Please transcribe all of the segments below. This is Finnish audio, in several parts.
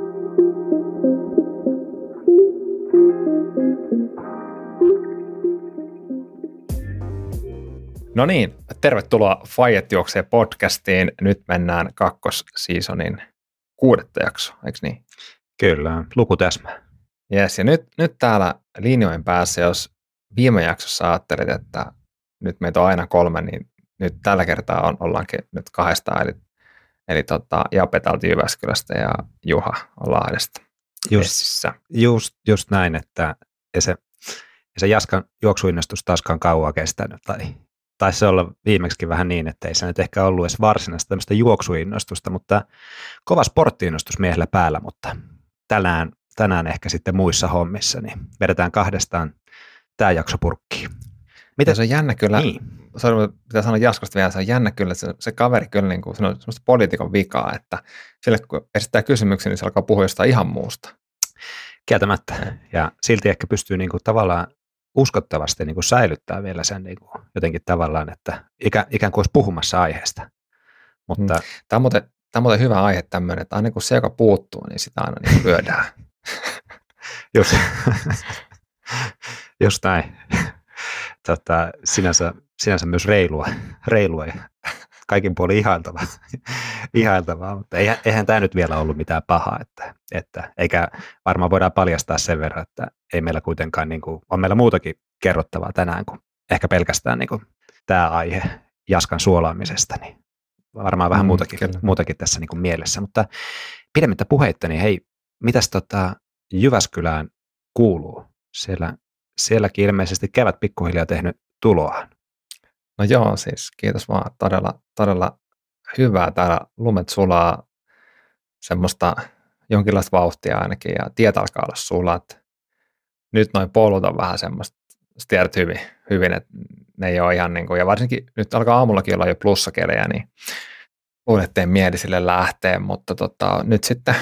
No niin, tervetuloa Fajet juoksee podcastiin. Nyt mennään kakkosseasonin 6. jakso, eikö niin? Kyllä, luku täsmää. Jes, ja nyt täällä linjojen päässä, jos viime jaksossa ajattelit, että nyt meitä on aina 3, niin nyt tällä kertaa ollaankin nyt 2, eli Jape täältä Jyväskylästä ja Juha on Lahdesta. Just näin, että se Jaskan juoksuinnostus taaskaan kauan kestänyt, tai se olla viimeksikin vähän niin, että ei se nyt ehkä ollut edes varsinaista tämmöistä juoksuinnostusta, mutta kova sporttiinnostus miehellä päällä, mutta tänään ehkä sitten muissa hommissa, niin vedetään 2 tämä jakso purkkiin. Miten se on jännä kyllä, niin. Pitää sanoa Jaskasta vielä, se on jännä kyllä, että se kaveri kyllä niin kuin, se on semmoista poliitikon vikaa, että sille kun esittää kysymyksiä, niin se alkaa puhua jostain ihan muusta. Kieltämättä, ja silti ehkä pystyy niin kuin tavallaan uskottavasti niin kuin säilyttää vielä sen niin kuin jotenkin tavallaan, että ikään kuin olisi puhumassa aiheesta. Mutta Tämä on muuten hyvä aihe tämmöinen, että aina kun se, joka puuttuu, niin sitä aina niin lyödään. Just näin. Sinänsä myös reilua ja kaikin puolin ihailtavaa, mutta eihän tämä nyt vielä ollut mitään pahaa, että eikä varmaan voidaan paljastaa sen verran, että ei meillä kuitenkaan, niin kuin, on meillä muutakin kerrottavaa tänään kuin ehkä pelkästään niin kuin tämä aihe Jaskan suolaamisesta, niin varmaan vähän muutakin tässä niin kuin mielessä, mutta pidemmittä puheitta, niin hei, mitäs Jyväskylään kuuluu? Sielläkin ilmeisesti kevät pikkuhiljaa tehnyt tuloaan. No joo, siis kiitos vaan. Todella hyvää. Täällä lumet sulaa semmoista jonkinlaista vauhtia ainakin ja tiet alkaa olla sulat. Nyt noin polut on vähän semmoista, tiedät hyvin, että ne ei ole ihan niin kuin, ja varsinkin nyt alkaa aamullakin olla jo plussakelejä, niin luulen, ettei mieli sille lähtee, mutta nyt sitten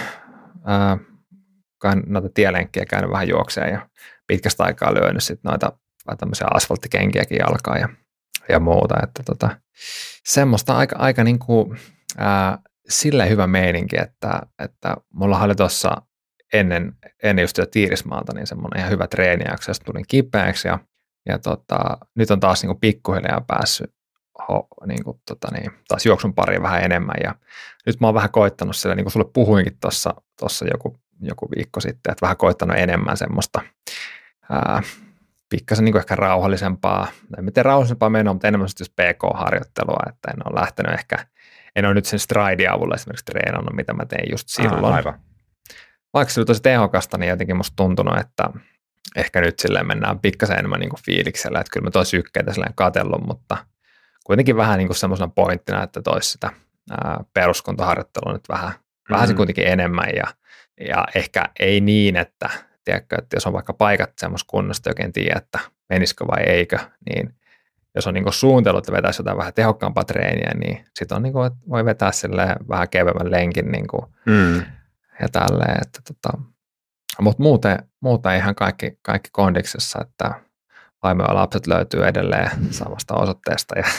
noita tielenkkiä käynyt vähän juokseen ja pitkästä aikaa lyönyt sitten noita tämmöisiä asfalttikenkiäkin jalkaan ja muuta, että semmoista aika niin kuin, silleen hyvä meininki, että mulla oli tuossa ennen just Tiirismaalta niin semmoinen ihan hyvä treenijakso, josta tulin kipeäksi ja nyt on taas niin kuin pikkuhiljaa päässyt taas juoksun pariin vähän enemmän ja nyt mä oon vähän koittanut sille, niin kuin sulle puhuinkin tuossa joku viikko sitten, että vähän koittanut enemmän semmoista pikkasen niin kuin ehkä rauhallisempaa, en miten rauhallisempaa menoa, mutta enemmän just PK-harjoittelua, että en ole lähtenyt en ole nyt sen stridin avulla esimerkiksi treenannut, mitä mä tein just silloin. Aivan. Vaikka se oli tosi tehokasta, niin jotenkin musta tuntunut, että ehkä nyt silleen mennään pikkasen enemmän niin kuin fiiliksellä, että kyllä mä toi sykkeitä silleen katsellut, mutta kuitenkin vähän niin kuin semmoisena pointtina, että toisi sitä peruskuntoharjoittelua nyt vähän se kuitenkin enemmän ja ehkä ei niin, että tiedätkö, että jos on vaikka paikat semmoista kunnosta, oikein tiedä, että menisikö vai eikö, niin jos on niin kuin suunnitellut, että vetäisi jotain vähän tehokkaampaa treeniä, niin sitten on niin kuin, että voi vetää silleen vähän kevyemmän lenkin niin kuin, ja tälleen, että mutta muuten ihan kaikki kondiksessa, että vaimo ja lapset löytyy edelleen samasta osoitteesta. Ja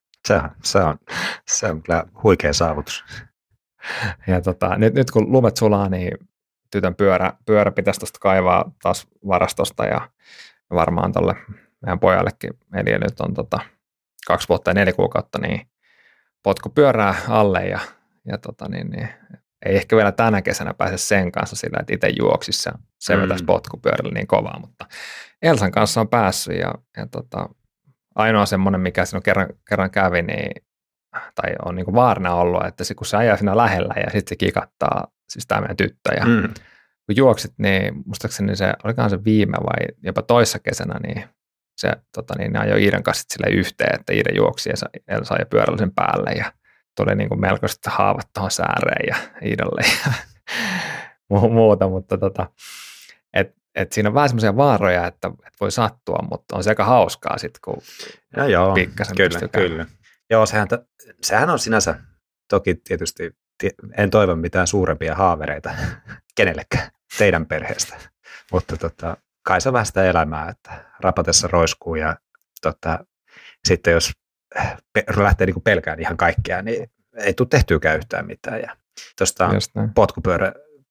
se on kyllä huikea saavutus. Ja nyt kun lumet sulaa, niin tytön pyörä pitäisi tuosta kaivaa taas varastosta ja varmaan tuolle meidän pojallekin, eli nyt on 2 vuotta ja 4 kuukautta, niin potkupyörää alle ja niin, ei ehkä vielä tänä kesänä pääse sen kanssa sillä, että itse juoksisi se vetäisi potkupyörällä niin kovaa, mutta Elsan kanssa on päässyt ja ainoa semmoinen, mikä siinä kerran kävi, niin, tai on niin kuin vaarana ollut, että kun se ajaa siinä lähellä ja sitten se kikattaa, siis tämä meidän tyttö ja kun juoksit, niin muistaakseni se, olikohan se viime vai jopa toissa kesänä, niin se ne ajoi Iidan kanssa sille yhteen, että Iida juoksi ja Elsa ajoi pyörällä sen päälle ja tuli niin kuin melkoiset haavat tuohon sääreen ja Iidalle ja muuta, mutta et siinä on vähän semmoisia vaaroja, että voi sattua, mutta on se aika hauskaa sitten, kun pikkasen pystyy kyllä. Joo, sehän on sinänsä toki tietysti, en toivo mitään suurempia haavereita kenellekään teidän perheestä, mutta kai se on vähän sitä elämää, että rapatessa roiskuu ja sitten jos lähtee niin kuin pelkään ihan kaikkea, niin ei tule tehtyykään yhtään mitään. Ja tuosta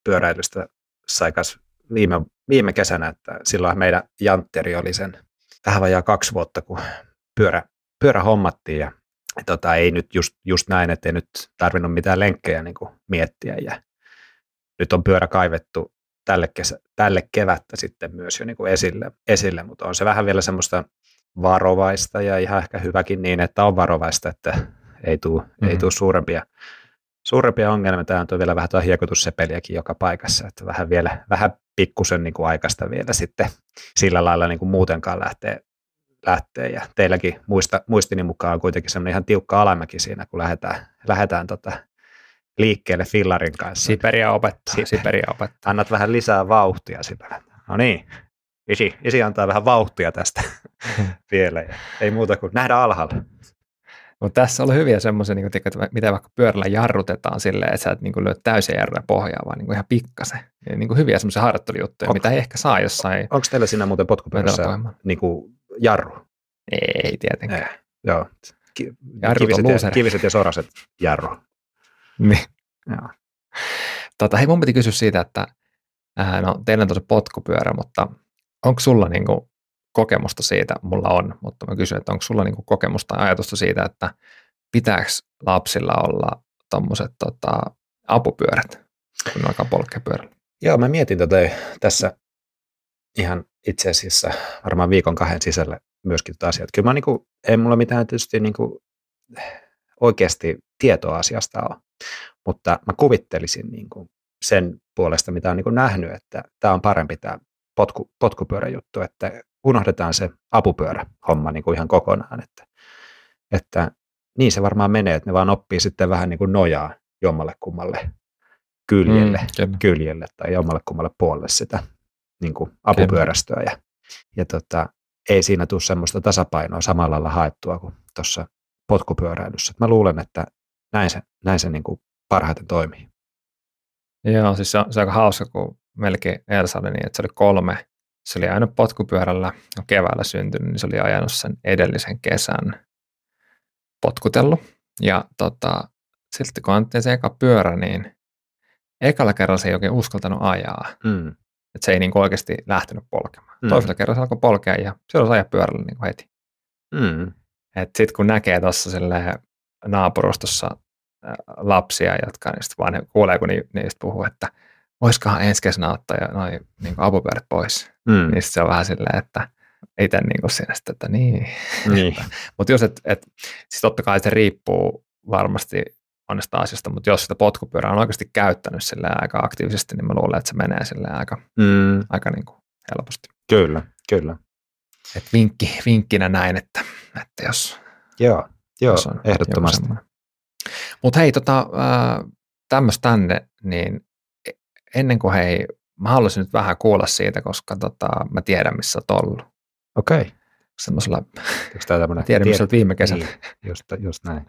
pyöräilystä saikas viime kesänä, että silloin meidän jantteri oli sen vähän vajaa 2 vuotta, kun pyörä hommattiin ja ei nyt just näin, että ei nyt tarvinnut mitään lenkkejä niin kuin miettiä ja nyt on pyörä kaivettu tälle kevättä sitten myös jo niin kuin esille, mutta on se vähän vielä semmoista varovaista ja ihan ehkä hyväkin niin, että on varovaista, että ei tule suurempia ongelmia. Tämä on vielä vähän tuo hiekotussepeliäkin joka paikassa, että vähän pikkusen niin kuin aikaista vielä sitten sillä lailla niin kuin muutenkaan lähtee. Ja teilläkin muistini mukaan on kuitenkin semmoinen ihan tiukka alamäki siinä, kun lähdetään liikkeelle fillarin kanssa. Siperia opettaa. Annat vähän lisää vauhtia sillä. No niin, isi antaa vähän vauhtia tästä vielä. Ja ei muuta kuin nähdä alhaalla. Mutta tässä on hyviä semmoisia, niin mitä vaikka pyörällä jarrutetaan silleen, että sä et niin lyöt täysin jarruja pohjaa, vaan niin ihan pikkasen. Ja niin hyviä semmoisia harjoittelujuttuja, mitä ei ehkä saa jossain. Onko teillä siinä muuten potkupyörässä niin jarru? Ei tietenkään. Joo. Kiviset ja soraset jarru. Niin. Joo. Hei, mun piti kysyä siitä, että no, teillä on tosi potkupyörä, mutta onko sulla niinku kokemusta siitä? Mulla on, mutta mä kysyn, että onko sulla niinku kokemusta ja ajatusta siitä, että pitääkö lapsilla olla tommoset apupyörät, kun ne alkaa polkea pyörällä? Joo, mä mietin tässä ihan itse asiassa varmaan 1-2 sisällä myöskin asiat. Kyllä mä niinku, ei mulla mitään tietysti niinku oikeasti tietoa asiasta ole, mutta mä kuvittelisin niinku sen puolesta, mitä on niinku nähnyt, että tämä on parempi tämä potkupyöräjuttu, että unohdetaan se apupyörähomma niinku ihan kokonaan, että niin se varmaan menee, että ne vaan oppii sitten vähän niin kuin nojaa jommalle kummalle kyljelle tai jommalle kummalle puolelle sitä niin kuin apupyörästöä ja ei siinä tule semmoista tasapainoa samalla lailla haettua kuin tuossa potkupyöräilyssä. Mä luulen, että näin se niin kuin parhaiten toimii. Joo, siis se on aika hauska, kun melkein Elsa oli niin, että se oli 3. Se oli ajanut potkupyörällä, keväällä syntynyt, niin se oli ajanut sen edellisen kesän potkutellut. Ja silti kun annettiin se eka pyörä, niin ekalla kerralla se ei oikein uskaltanut ajaa. Että se ei niin kuin oikeasti lähtenyt polkemaan. Toisella kerralla se alkoi polkea ja se olisi ajaa pyörällä niin kuin heti. Sitten kun näkee tuossa naapurustossa lapsia, jotka niistä vaan kuulee, kun niistä puhuu, että voisikohan ensi kesänä ottaa noin niin apupyörät pois. Niin se on vähän silleen, että itse niin siinä sitten, että niin. Mutta jos siis totta kai se riippuu varmasti monesta asiasta, mutta jos sitä potkupyörää on oikeasti käyttänyt aika aktiivisesti, niin mä luulen, että se menee aika niin kuin helposti. Kyllä. Et vinkkinä näin, että jos on ehdottomasti. Mutta hei, tämmöistä tänne, niin ennen kuin mä haluaisin nyt vähän kuulla siitä, koska mä tiedän, missä olet ollut. Okei. Semmoisella, tiedän, missä olet viime kesänä. Niin, just näin.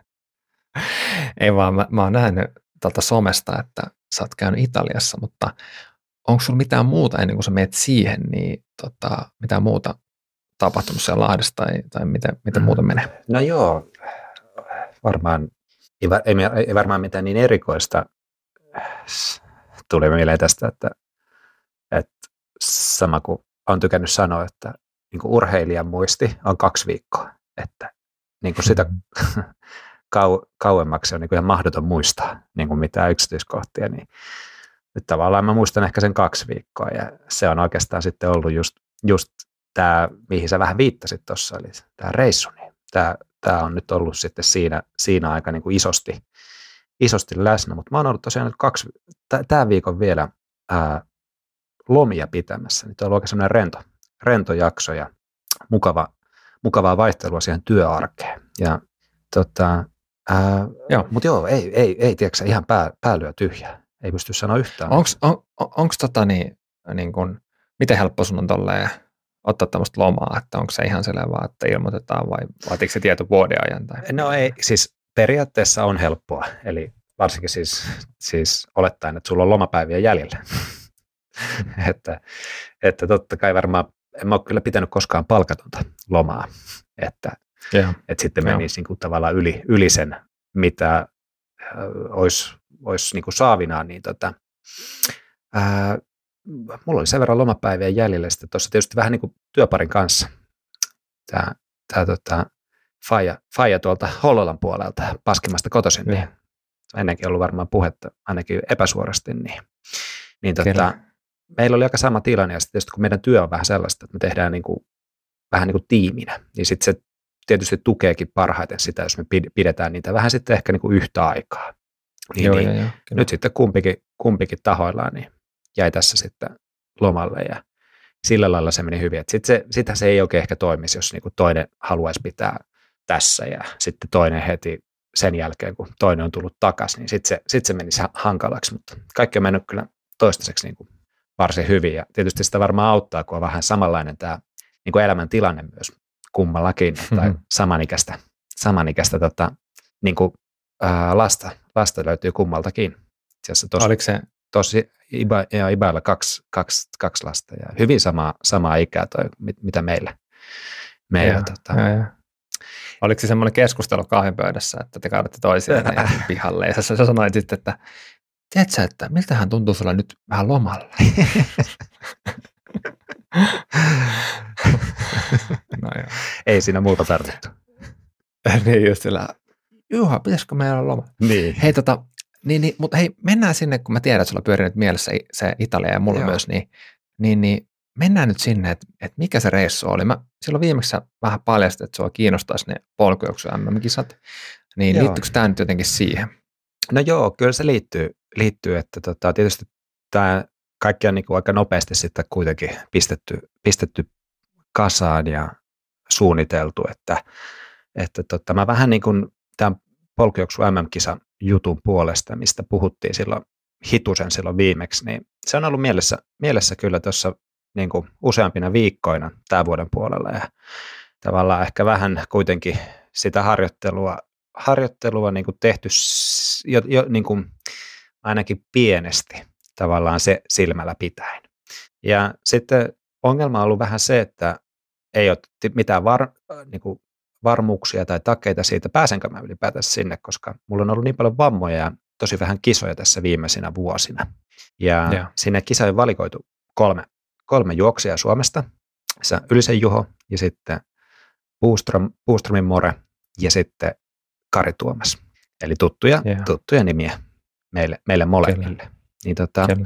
Ei vaan, mä oon nähnyt somesta, että sä oot käynyt Italiassa, mutta onko sulla mitään muuta ennen kuin sä menet siihen, niin mitään muuta tapahtunut siellä Lahdessa tai miten muuta menee? No joo, varmaan ei varmaan mitään niin erikoista tuli mieleen tästä, että sama kuin olen tykännyt sanoa, että niin kuin urheilijan muisti on 2 viikkoa, että niin kuin sitä kauemmaksi on niin kuin ihan mahdoton muistaa niin kuin mitään yksityiskohtia, niin nyt tavallaan mä muistan ehkä sen 2 viikkoa ja se on oikeastaan sitten ollut just tämä, mihin sä vähän viittasit tuossa, eli tämä reissu, niin tämä on nyt ollut sitten siinä aika niin kuin isosti läsnä, mutta mä oon ollut tosiaan nyt tämän viikon vielä lomia pitämässä, niin tämä on ollut oikein sellainen rento jakso ja mukavaa vaihtelua siihen työarkeen. Ja mutta joo, ei tiedätkö ihan päälyö tyhjää, ei pysty sanoa yhtään. Onko niin kun, miten helppo sun on tolleen ottaa tämmöistä lomaa, että onko se ihan selvä vaan, että ilmoitetaan vai vaatiiko se tieto vuodenajan? Tai? No ei, siis periaatteessa on helppoa, eli varsinkin siis olettaen, että sulla on lomapäiviä jäljellä. että totta kai varmaan, en mä ole kyllä pitänyt koskaan palkatonta lomaa, että sitten menisi niin kuin tavallaan yli sen, mitä olisi niin kuin saavinaan, niin Mulla oli sen verran lomapäiviä jäljellä sitten tuossa tietysti vähän niin kuin työparin kanssa. Tämä faija tuolta Hollolan puolelta Paskimasta kotoisin, niin ennenkin ollut varmaan puhetta, ainakin epäsuorasti, niin meillä oli aika sama tilanne, ja sitten kun meidän työ on vähän sellaista, että me tehdään vähän niin kuin tiiminä, niin sitten se tietysti tukeekin parhaiten sitä, jos me pidetään niitä vähän sitten ehkä niin kuin yhtä aikaa. Nyt sitten kumpikin tahoillaan niin jäi tässä sitten lomalle, ja sillä lailla se meni hyvin. Sitä se ei oikein ehkä toimisi, jos niin kuin toinen haluaisi pitää tässä, ja sitten toinen heti sen jälkeen, kun toinen on tullut takaisin, niin sitten se menisi hankalaksi, mutta kaikki on mennyt kyllä toistaiseksi niin kuin varsin hyvin, ja tietysti sitä varmaan auttaa, kun on vähän samanlainen tämä niin kuin elämäntilanne myös kummallakin, tai samanikäistä niin kuin, lasta löytyy kummaltakin. Oliko se? Tosi Ibailla kaksi lasta, ja hyvin samaa ikää toi, mitä meillä. Oliko se semmoinen keskustelu kahvipöydässä, että te kaadatte toisiaan pihalle, ja sä sanoit sitten, että tiedätkö, että miltähän tuntuu sulla nyt vähän lomalla? No joo. Ei siinä muuta tarvittu. Niin just sillä, Juha, pitäisikö meillä olla loma? Niin. Hei, mutta hei, mennään sinne, kun mä tiedän, että sulla pyörii nyt mielessä se Italia ja mulla myös, niin mennään nyt sinne, että mikä se reissu oli. Mä silloin viimeksi vähän paljastin, että sua kiinnostaisi ne polkujuoksu MM-kisat, niin liittyykö tämä nyt jotenkin siihen? No joo, kyllä se liittyy että tietysti tämä kaikki on niin kuin aika nopeasti sitten kuitenkin pistetty kasaan ja suunniteltu, että mä vähän niin kuin tämän polkujuoksu MM-kisan jutun puolesta, mistä puhuttiin hitusen silloin viimeksi, niin se on ollut mielessä kyllä tuossa niin kuin useampina viikkoina tämän vuoden puolella, ja tavallaan ehkä vähän kuitenkin sitä harjoittelua niin kuin tehty jo niin kuin ainakin pienesti tavallaan se silmällä pitäen. Ja sitten ongelma on ollut vähän se, että ei ole mitään niin kuin varmuuksia tai takeita siitä, pääsenkö mä ylipäätään sinne, koska mulla on ollut niin paljon vammoja ja tosi vähän kisoja tässä viimeisinä vuosina. Ja sinne kisoihin valikoitu kolme juoksijaa Suomesta, Ylisen Juho ja sitten Puustromin More ja sitten Kari Tuomas. Eli tuttuja nimiä meille molemmille. Niin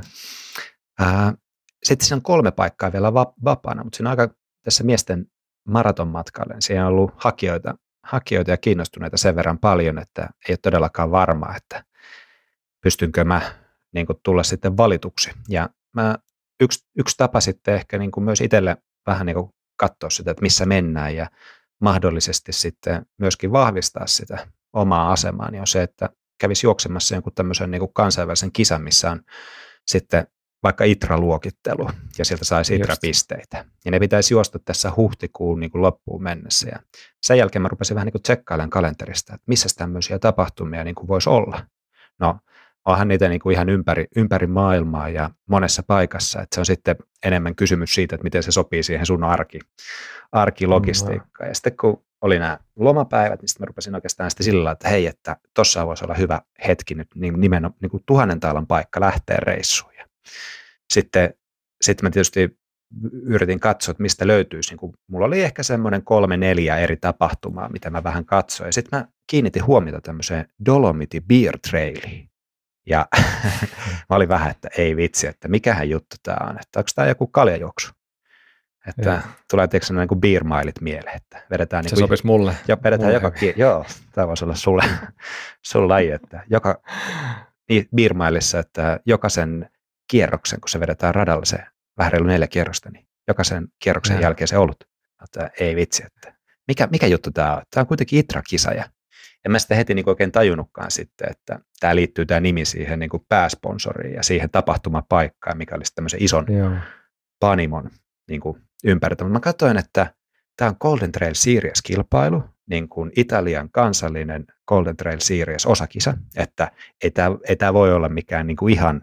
sitten siinä on 3 paikkaa vielä vapaana, mutta siinä on aika tässä miesten maratonmatkalle. Siinä on ollut hakijoita ja kiinnostuneita sen verran paljon, että ei ole todellakaan varmaa, että pystynkö mä niin kuin tulla sitten valituksi. Ja yksi tapa sitten ehkä niin kuin myös itselle vähän niin kuin katsoa sitä, että missä mennään ja mahdollisesti sitten myöskin vahvistaa sitä omaa asemaa, niin on se, että kävisi juoksemassa jonkun tämmöisen niin kuin kansainvälisen kisan, missä on sitten vaikka ITRA-luokittelu, ja sieltä saisi ITRA-pisteitä. Ja ne pitäisi juosta tässä huhtikuun niin kuin loppuun mennessä. Ja sen jälkeen mä rupesin vähän niin kuin tsekkailemaan kalenterista, että missä tämmöisiä tapahtumia niin kuin voisi olla. No, onhan niitä niin kuin ihan ympäri maailmaa ja monessa paikassa, että se on sitten enemmän kysymys siitä, että miten se sopii siihen sun arkilogistiikkaan. Ja sitten kun oli nämä lomapäivät, niin sitten mä rupesin oikeastaan sitten sillä lailla, että hei, että tossa voisi olla hyvä hetki nyt nimenomaan niin kuin 1000 taalan paikka lähteä reissuun. Sitten mä tietysti yritin katsoa, että mistä löytyisi. Niin mulla oli ehkä semmoinen 3-4 eri tapahtumaa, mitä mä vähän katsoin. Ja sitten mä kiinnitin huomiota tämmöiseen Dolomiti Beer Trailiin. Ja mä olin vähän, että ei vitsi, että mikähän juttu tämä on. Että onko tämä joku kaljajuoksu? Että tulee tietysti niin kuin beer mailit mieleen, että vedetään se niin sopisi mulle. Vedetään joo, tämä voisi olla sulle laji, että beer mailissa, että jokaisen kierroksen, kun se vedetään radalla se vähän reilu 4 kierrosta, niin jokaisen kierroksen jälkeen se olut. Että ei vitsi, että mikä juttu tämä on? Tämä on kuitenkin ITRA-kisa, ja en mä sitten heti niin oikein tajunnutkaan sitten, että tämä liittyy tämä nimi siihen niin kuin pääsponsoriin ja siihen tapahtumapaikkaan, mikä olisi tämmöisen ison panimon niin kuin ympärillä. Mä katsoin, että tämä on Golden Trail Series-kilpailu, niin kuin Italian kansallinen Golden Trail Series osakisa, että ei tämä voi olla mikään niin kuin ihan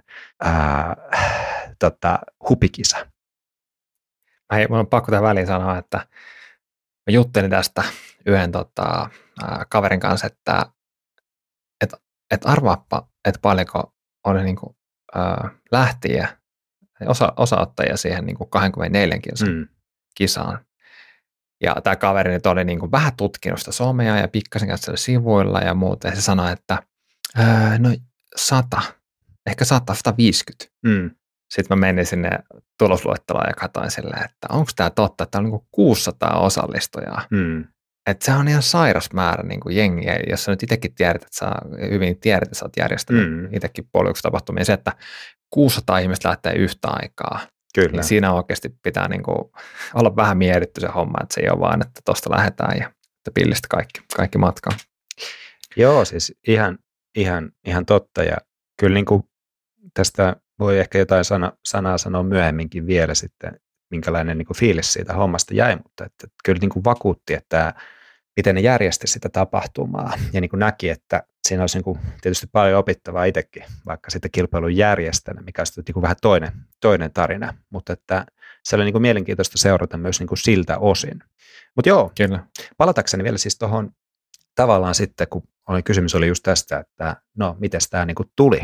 hupikisa. Mun on pakko tähän väliin sanoa, että mä juttelin tästä yhden kaverin kanssa, että arvaappa, että paljonko on niin kuin, lähtiä osaottajia siihen niin kuin 24 kilsan kisaan. Ja tämä kaveri nyt oli niin kuin vähän tutkinut sitä somea ja pikkasen katsoi sivuilla ja muuta. Ja se sanoi, että no 100, ehkä 150. Sitten mä menin sinne tulosluetteloon ja katsoin silleen, että onko tämä totta, että on niin kuin 600 osallistujaa. Että se on ihan sairas määrä niin kuin jengiä, jos sä nyt itsekin tiedät, että sä oot järjestänyt itsekin poljuksutapahtumia. Se, että 600 ihmistä lähtee yhtä aikaa, Kyllä. Niin siinä oikeasti pitää niin kuin olla vähän mietitty se homma, että se ei ole vaan, että tuosta lähdetään ja että pillistä kaikki matkaan. Joo, siis ihan totta. Ja kyllä niin kuin tästä voi ehkä jotain sanaa sanoa myöhemminkin vielä sitten, minkälainen niin kuin fiilis siitä hommasta jäi, mutta että kyllä niin kuin vakuutti, että miten ne järjesti sitä tapahtumaa ja niin kuin näki, että siinä olisi niin kuin tietysti paljon opittavaa itsekin, vaikka sitten kilpailun järjestäjänä, mikä on sitten niin kuin vähän toinen tarina, mutta että se oli niin kuin mielenkiintoista seurata myös niin kuin siltä osin. Mutta joo, kyllä. Palatakseni vielä siis tuohon tavallaan sitten, kun kysymys oli just tästä, että no miten tämä niin kuin tuli,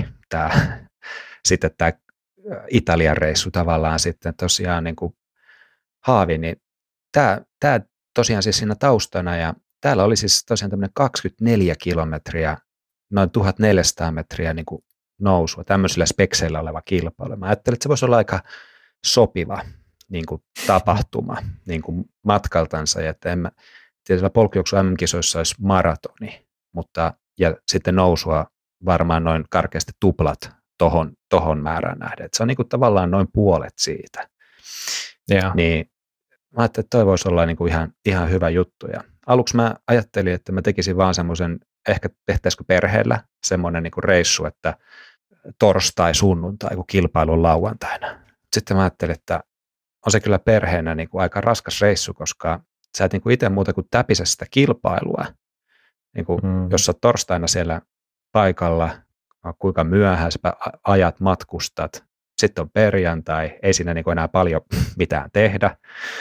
sitten tämä Italian reissu tavallaan sitten tosiaan niin kuin haavi, niin tämä tosiaan siis siinä taustana, ja täällä oli siis tosiaan tämmöinen 24 kilometriä, noin 1400 metriä niin kuin nousua, tämmöisillä spekseillä oleva kilpailu. Mä ajattelin, että se voisi olla aika sopiva niin kuin tapahtuma niin kuin matkaltansa, ja että tietyllä polkujuoksu MM-kisoissa olisi maratoni, mutta ja sitten nousua varmaan noin karkeasti tuplat tohon määrään nähden. Että se on niin kuin tavallaan noin puolet siitä. Yeah. Niin mä ajattelin, että toi voisi olla niin kuin ihan hyvä juttu. Ja aluksi mä ajattelin, että mä tekisin vaan semmoisen, ehkä tehtäisikö perheellä semmoinen niin kuin reissu, että torstai, sunnuntai, kun kilpailun lauantaina. Sitten mä ajattelin, että on se kyllä perheenä niin kuin aika raskas reissu, koska sä et niin kuin itse muuta kuin täpise sitä kilpailua. Niin kuin, jos sä oot torstaina siellä paikalla, kuinka myöhään sä ajat matkustat, sitten on perjantai, ei siinä niin kuin enää paljon mitään tehdä,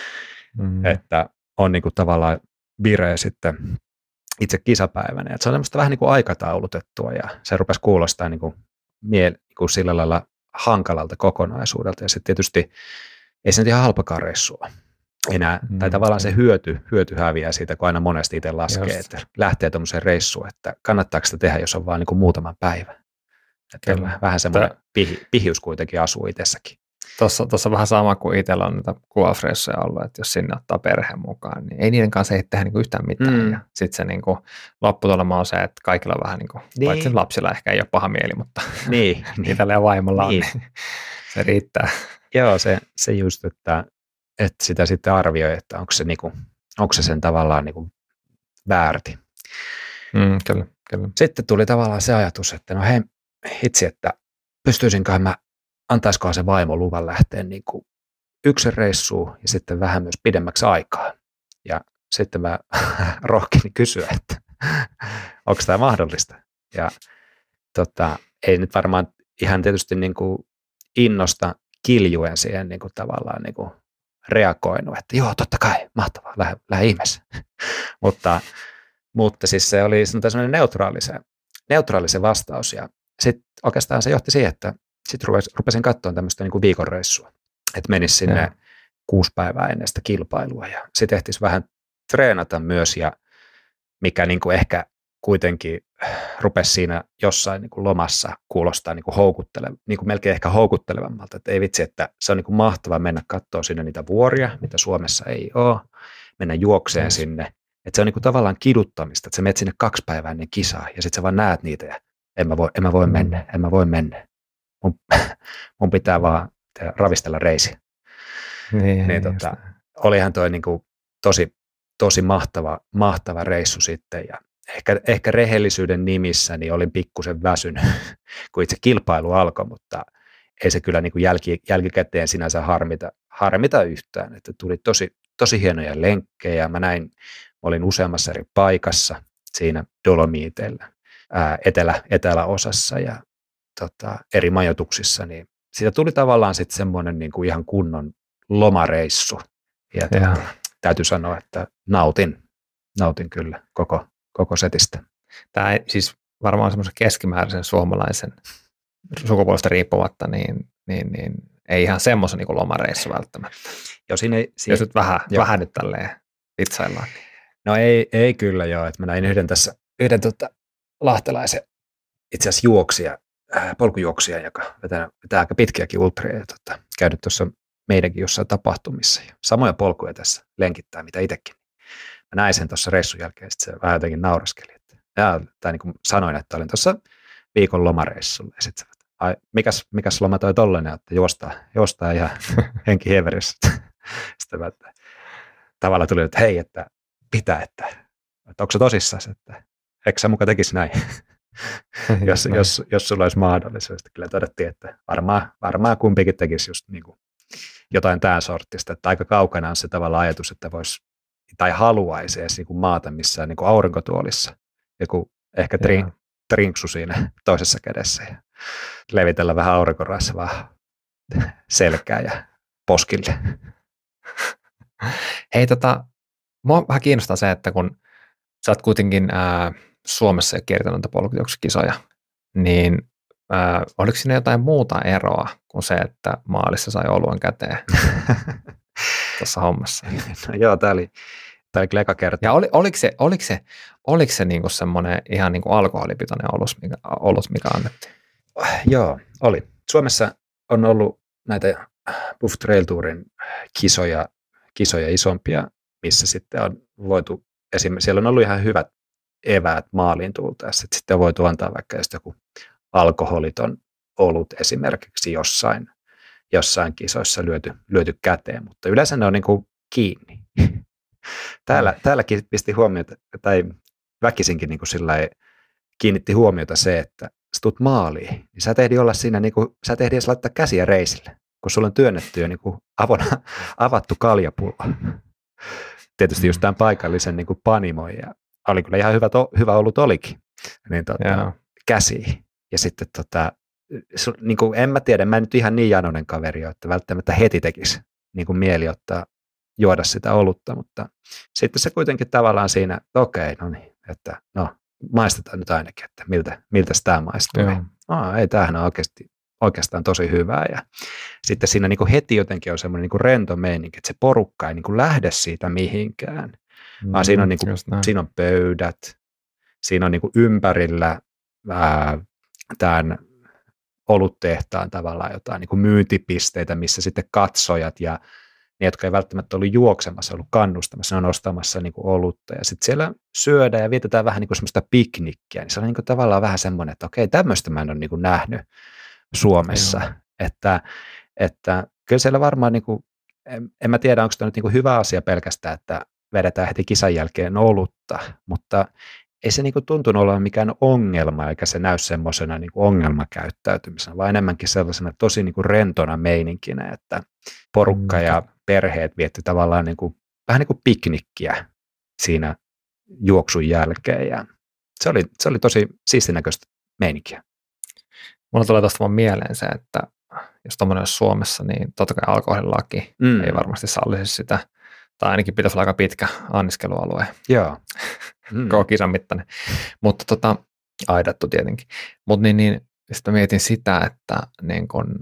että on niin kuin tavallaan vireä sitten itse kisapäivänä. Että se on semmoista vähän niin kuin aikataulutettua ja se rupesi kuulostaa niin kuin sillä lailla hankalalta kokonaisuudelta ja sitten tietysti ei se nyt ihan halpakaan reissua enää, tai tavallaan se hyöty häviää siitä, kun aina monesti itse laskee, että lähtee tuommoiseen reissuun, että kannattaako sitä tehdä, jos on vaan niin kuin muutaman päivän. Että vähän semmoinen pihius kuitenkin asuu itsessäkin. Tuossa vähän sama kuin itsellä on niitä kuvausreissuja ollut, että jos sinne ottaa perheen mukaan, niin ei niiden kanssa tehdä niinku yhtään mitään. Ja sitten se niinku, lopputulema on se, että kaikilla vähän, niinku, paitsi lapsilla ehkä ei ole paha mieli, mutta itsellä ja vaimolla on, niin se riittää. Joo, se just, että sitä sitten arvioi, että onko se sen tavallaan niinku väärti. Kyllä. Sitten tuli tavallaan se ajatus, että no hei, hitsi, että pystyisinköhän mä, antaisikohan se vaimo luvan lähteä niin kuin yksin reissuun ja sitten vähän myös pidemmäksi aikaa. Ja sitten mä rohkenin kysyä, että onko tämä mahdollista. Ja ei nyt varmaan ihan tietysti niin kuin innosta kiljuen siihen niin kuin tavallaan niin kuin reagoinut, että joo, totta kai, mahtavaa, lähde ihmeessä. mutta siis se oli sellainen neutraali se vastaus ja sitten oikeastaan se johti siihen, että sitten rupesin katsomaan tämmöistä niin kuin viikonreissua, että menisi sinne 6 päivää ennen sitä kilpailua ja sitten ehtiisi vähän treenata myös ja mikä niin kuin ehkä kuitenkin rupesi siinä jossain niin kuin lomassa kuulostaa niin kuin melkein ehkä houkuttelevammalta, että ei vitsi, että se on niin kuin mahtavaa mennä katsoa sinne niitä vuoria, mitä Suomessa ei ole, mennä juokseen sinne, että se on niin kuin tavallaan kiduttamista, että sä menet sinne 2 päivää ennen kisaa ja sitten sä vaan näet niitä ja en mä voi mennä. Mun pitää vaan ravistella reisi. Niin, olihan toi niin kuin tosi mahtava reissu sitten ja ehkä rehellisyyden nimissä niin olin pikkusen väsynyt, kun itse kilpailu alkoi, mutta ei se kyllä niin kuin jälkikäteen sinänsä harmita yhtään, että tuli tosi hienoja lenkkejä. Mä olin useammassa eri paikassa siinä Dolomiiteilla eteläosassa ja eri majoituksissa, niin siitä tuli tavallaan sitten semmoinen niin kuin ihan kunnon lomareissu. Ja täytyy sanoa, että nautin kyllä koko setistä. Tämä siis varmaan semmoisen keskimääräisen suomalaisen sukupuolesta riippumatta, niin ei ihan semmoisen niin lomareissu välttämättä. Jos Jos nyt vähän nyt tälleen vitsaillaan. No ei kyllä joo, että mä näin yhden lahtelaisen itse asiassa polkujuoksija, joka vetää aika pitkiäkin ultreja ja käynyt tuossa meidänkin jossain tapahtumissa. Ja samoja polkuja tässä lenkittää, mitä itsekin. Mä näin sen tuossa reissun jälkeen, ja sitten se vähän jotenkin nauraskeli. Tai niin kuin sanoin, että olin tuossa viikon lomareissulla. Ja sitten mikäs loma toi tollainen, että juostaa ihan henki hieverissä. Sitten mä tavallaan tuli, että hei, että onko se tosissaan, että eikö sä muka tekisi näin? jos sulla olisi mahdollisuus. Kyllä todettiin, että varmaan kumpikin tekisi just niin kuin jotain tämän sortista, että aika kaukana on se tavallaan ajatus, että voisi tai haluaisi edes niin kuin maata missään niin kuin aurinkotuolissa, joku ehkä trinksu siinä toisessa kädessä ja levitellä vähän aurinkoraissa vaan selkää ja poskille. Hei, mua vähän kiinnostaa se, että kun sä oot kuitenkin Suomessa jo kiertänyt noita polkujuoksukisoja, niin oliko siinä jotain muuta eroa kuin se, että maalissa sai oluen käteen tuossa hommassa? No joo, tää oli kyllä eka kerta. Ja oliko se niinku semmoinen ihan niinku alkoholipitoinen olus, mikä annettiin? Joo, oli. Suomessa on ollut näitä Buff Trail Tourin kisoja isompia, missä sitten on voitu, esimerkiksi siellä on ollut ihan hyvät eväät maaliin tultaessa, että sitten on voitu antaa vaikka joku alkoholiton olut esimerkiksi jossain kisoissa lyöty käteen, mutta yleensä ne on niin kuin kiinni. Täälläkin pisti huomiota, tai väkisinkin niin kuin kiinnitti huomiota se, että sä tulet maaliin, niin sä et ehdi olla siinä, niin kuin, sä et ehdi edes laittaa käsiä reisille, kun sulla on työnnetty jo niin kuin avattu kaljapullo. Tietysti just tämän paikallisen niin kuin panimon, ja oli kyllä ihan hyvä olut olikin, niin käsiin. Ja sitten niin kuin en mä tiedä, mä en nyt ihan niin janoinen kaveri, että välttämättä heti tekisi niin kuin mieli ottaa juoda sitä olutta, mutta sitten se kuitenkin tavallaan siinä, että okei, no niin, että no maistetaan nyt ainakin, että miltä tämä maistuu. Ei, tämähän on oikeastaan tosi hyvää. Ja sitten siinä niin kuin heti jotenkin on semmoinen niin kuin rento meininki, että se porukka ei niin kuin lähde siitä mihinkään, vaan siinä on, niin kuin, siinä on pöydät, siinä on niin kuin ympärillä tämän oluttehtaan tavallaan jotain niin kuin myyntipisteitä, missä sitten katsojat ja ne, jotka ei välttämättä ollut juoksemassa, ollut kannustamassa, ne on ostamassa niin kuin olutta. Ja sitten siellä syödään ja vietetään vähän niin kuin semmoista piknikkiä. Niin se on niin kuin tavallaan vähän semmoinen, että okei, tämmöistä mä en ole niin kuin nähnyt Suomessa. Että kyllä siellä varmaan, niin kuin, en mä tiedä, onko tämä nyt niin kuin hyvä asia pelkästään, että vedetään heti kisan jälkeen olutta, mutta ei se niin kuin tuntunut olevan mikään ongelma, eikä se näy semmoisena niin kuin ongelmakäyttäytymisenä, vaan enemmänkin sellaisena tosi niin kuin rentona meininkinä, että porukka ja perheet vietti tavallaan niin kuin, vähän niin kuin piknikkiä siinä juoksun jälkeen, ja se oli tosi siistinäköistä meininkiä. Mulla tulee tuosta vaan mieleen se, että jos tuommoinen olisi Suomessa, niin totta kai alkoholilaki ei varmasti sallisi sitä, tai ainakin pitäisi olla aika pitkä anniskelualue. Joo. Koko kisan mittainen. Mutta aidattu tietenkin. Mutta niin sitten mietin sitä, että niin kun,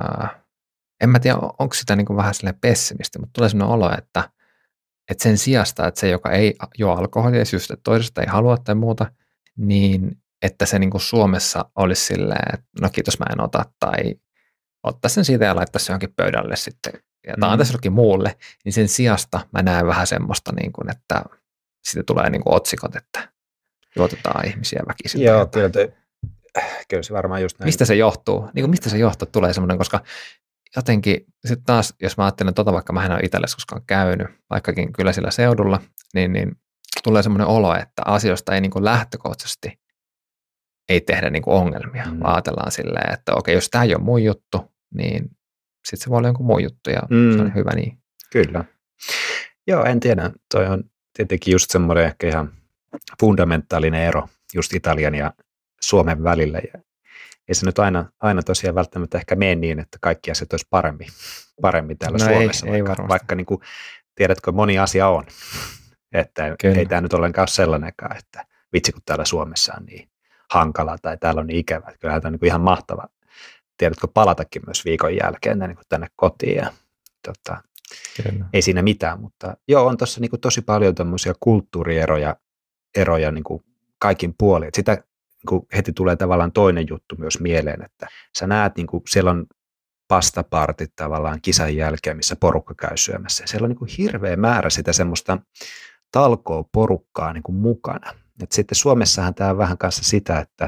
en mä tiedä, onko sitä niin kun vähän silleen pessimisti, mutta tulee sellainen olo, että sen sijasta, että se, joka ei juo alkoholia, just että toisesta ei halua tai muuta, niin että se niin kun Suomessa olisi silleen, että no kiitos mä en ota, tai ottaisi sen siitä ja laittaisi johonkin pöydälle sitten, tai antaisi jollekin muulle, niin sen sijasta mä näen vähän semmoista, niin kun, että sitten tulee niin kuin otsikot, että juotetaan ihmisiä väkisin. Joo, kyllä se varmaan just näin. Mistä se johtuu? Niin kuin mistä se johtuu, tulee semmoinen, koska jotenkin sitten taas, jos mä ajattelen vaikka mä en ole Italiassa koskaan käynyt, vaikkakin kyllä sillä seudulla, niin tulee semmoinen olo, että asioista ei niin kuin lähtökohtaisesti ei tehdä niin kuin ongelmia, vaan ajatellaan silleen, että okei, jos tämä ei ole mun juttu, niin sitten se voi olla jonkun muun juttu ja se on hyvä niin. Kyllä. Joo, en tiedä. Toi on tietenkin just semmoinen ehkä ihan fundamentaalinen ero just Italian ja Suomen välillä. Ja ei se nyt aina tosiaan välttämättä ehkä mene niin, että kaikki asiat olisi paremmin täällä Suomessa. Ei vaikka niin kuin, tiedätkö, moni asia on. Että ei tämä nyt ollenkaan ole sellainenkaan, että vitsi kun täällä Suomessa on niin hankalaa tai täällä on niin ikävä. Kyllähän tämä on niin kuin ihan mahtava tiedätkö, palatakin myös viikon jälkeen niin kuin tänne kotiin ja ei siinä mitään, mutta joo, on tuossa niin kuin tosi paljon tämmöisiä kulttuurieroja niin kuin kaikin puolin. Sitä niin kuin heti tulee tavallaan toinen juttu myös mieleen, että sä näet, niin kuin siellä on pastapartit tavallaan kisan jälkeen, missä porukka käy syömässä. Ja siellä on niin kuin hirveä määrä sitä semmoista talkoo-porukkaa niin kuin mukana. Et sitten Suomessahan tämä on vähän kanssa sitä, että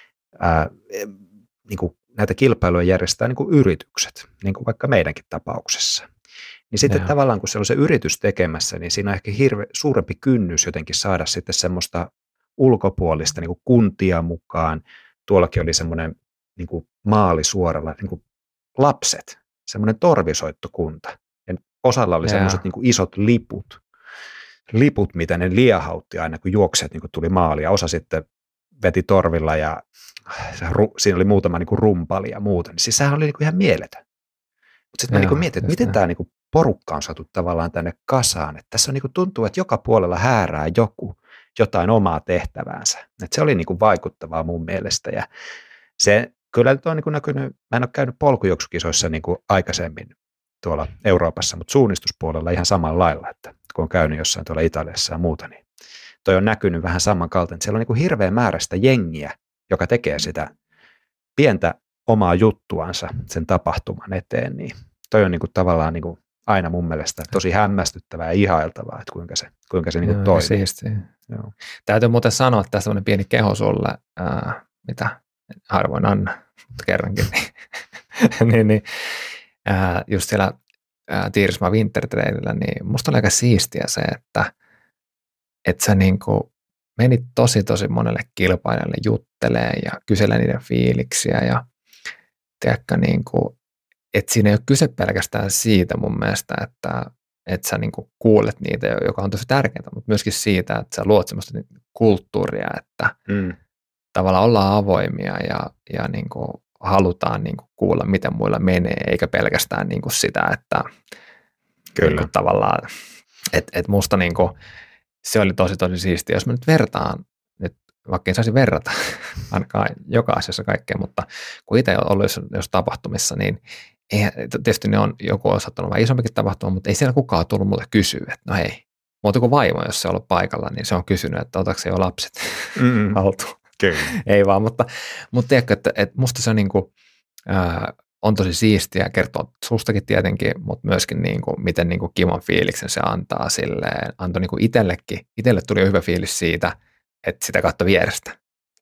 niin kuin näitä kilpailuja järjestää niin kuin yritykset, niin kuin vaikka meidänkin tapauksessa. Niin sitten tavallaan, kun se on se yritys tekemässä, niin siinä on ehkä suurempi kynnys jotenkin saada sitten semmoista ulkopuolista niin kuin kuntia mukaan. Tuollakin oli semmoinen niin kuin maali suoralla, niin kuin lapset, semmoinen torvisoittokunta. Ja osalla oli semmoiset niin kuin isot liput, mitä ne liehautti aina, kun juokset niin kuin tuli maali. Ja osa sitten veti torvilla ja siinä oli muutama niin kuin rumpali ja muuta. Niin siis sehän oli niin kuin ihan mieletön. Mutta sitten mä niin kuin mietin, että miten tämä niin kuin porukka on saatu tavallaan tänne kasaan. Että tässä on, niin kuin tuntuu, että joka puolella häärää jotain omaa tehtäväänsä. Että se oli niin kuin vaikuttavaa mun mielestä. Ja se kyllä nyt on niin kuin näkynyt, mä en ole käynyt polkujuoksukisoissa niin kuin aikaisemmin tuolla Euroopassa, mutta suunnistuspuolella ihan samalla lailla, että kun on käynyt jossain tuolla Italiassa ja muuta, niin toi on näkynyt vähän samankaltainen. Siellä on niin kuin hirveä määrä sitä jengiä, joka tekee sitä pientä omaa juttuansa sen tapahtuman eteen, niin toi on niin kuin tavallaan niin kuin aina mun mielestä tosi hämmästyttävää ja ihailtavaa, että kuinka se niin kuin toimii. Siistiä. Täytyy muuten sanoa, että tässä on pieni keho sulle, mitä harvoin anna, mutta kerrankin. niin, just siellä Tiirismaa Wintertrailillä, niin musta oli aika siistiä se, että sä niinku menit tosi monelle kilpailijalle juttelee ja kyselee niiden fiiliksiä ja tiedätkö, niinku, että siinä ei ole kyse pelkästään siitä mun mielestä, että sä niinku kuulet niitä, joka on tosi tärkeää, mutta myöskin siitä, että sä luot semmoista kulttuuria, että tavallaan ollaan avoimia ja niinku halutaan niinku kuulla, miten muilla menee, eikä pelkästään niinku sitä, että niinku tavallaan, että musta niinku, se oli tosi siistiä. Jos mä nyt vertaan, vaikka en saisi verrata ainakaan joka asiassa kaikkea, mutta kun itse on ollut jos tapahtumissa, niin tietysti ne on joku on sattunut vähän isompikin tapahtuma, mutta ei siellä kukaan tullut mulle kysyä, että no hei, muuta kuin vaimo, jos se on ollut paikalla, niin se on kysynyt, että otatko se jo lapset haltuun. Ei vaan, mutta tiedätkö, että musta se on, niin kuin, on tosi siistiä kertoa sustakin tietenkin, mutta myöskin niin kuin, miten niin kuin kivan fiiliksen se antaa silleen. Antoi niin kuin itselle tuli jo hyvä fiilis siitä, että sitä katsoi vierestä.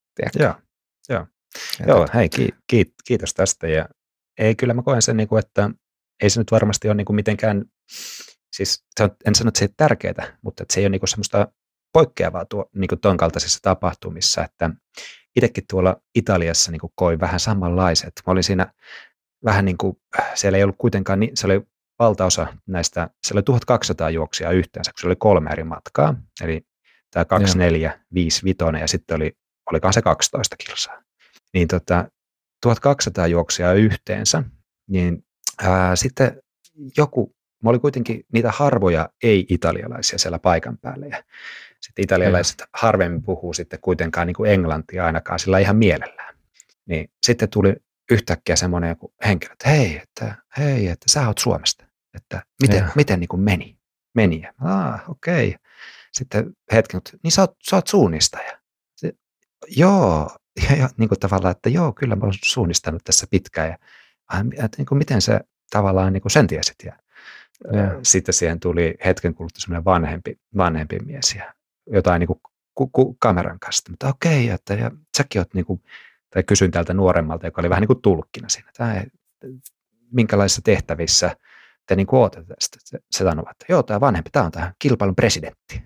Joo, hei, kiitos tästä. Ja ei, kyllä mä koen sen, niin kuin, että ei se nyt varmasti ole niin kuin mitenkään, siis en sano, että se ei ole tärkeää, mutta että se ei ole niin kuin semmoista poikkeavaa niin kuin tuon kaltaisissa tapahtumissa, että itsekin tuolla Italiassa niin kuin koin vähän samanlaiset. Mä olin siinä vähän niin kuin, siellä ei ollut kuitenkaan, se oli valtaosa näistä, siellä oli 1200 juoksia yhteensä, kun se oli 3 eri matkaa, eli tämä 24, 5, 5 ja sitten olikohan se 12 kilsaa. Niin 1200 juoksia yhteensä, niin sitten mä oli kuitenkin niitä harvoja ei-italialaisia siellä paikan päällä ja sitten italialaiset harvemmin puhuu sitten kuitenkaan niin kuin englantia ainakaan sillä ihan mielellään. Niin sitten tuli yhtäkkiä semmoinen joku henkilö, että hei, että sä oot Suomesta, että miten niin kuin meni. Ja okei. Sitten hetken, niin sä oot suunnistaja. Joo, ja niin kuin tavallaan, että joo, kyllä mä oon suunnistanut tässä pitkään. Ja että niin kuin miten se tavallaan niin kuin sen tiesit. Ja sitten siihen tuli hetken kuluttua semmoinen vanhempi mies ja jotain niin kuin kameran kanssa. Mutta okei, että ja säkin oot niin kuin, tai kysyin tältä nuoremmalta, joka oli vähän niin kuin tulkkina siinä, että minkälaisissa tehtävissä te niin kuin ootte tästä. Se sanoi, että joo, tämä vanhempi, tämä on tämä kilpailun presidentti.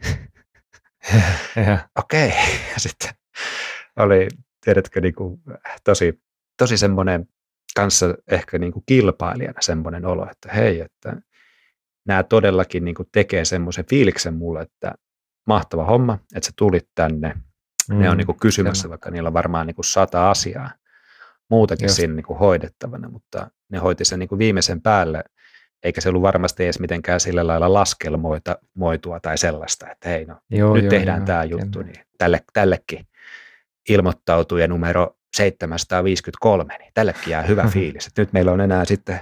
Okei. Ja sitten oli, tiedätkö, niin kuin tosi semmoinen kanssa ehkä niin kuin kilpailijana semmoinen olo, että hei, että nämä todellakin niin kuin tekee semmoisen fiiliksen mulle, että mahtava homma, että sä tulit tänne. Ne on niin kuin kysymässä, vaikka niillä on varmaan niin kuin 100 asiaa muutakin siinä niin kuin hoidettavana, mutta ne hoiti sen niin kuin viimeisen päälle, eikä se ollut varmasti edes mitenkään sillä lailla laskelmoitua tai sellaista, että hei, nyt tehdään tämä juttu, niin tällekin ilmoittautui ja numero 753, niin tällekin jää hyvä fiilis. Et nyt meillä on enää sitten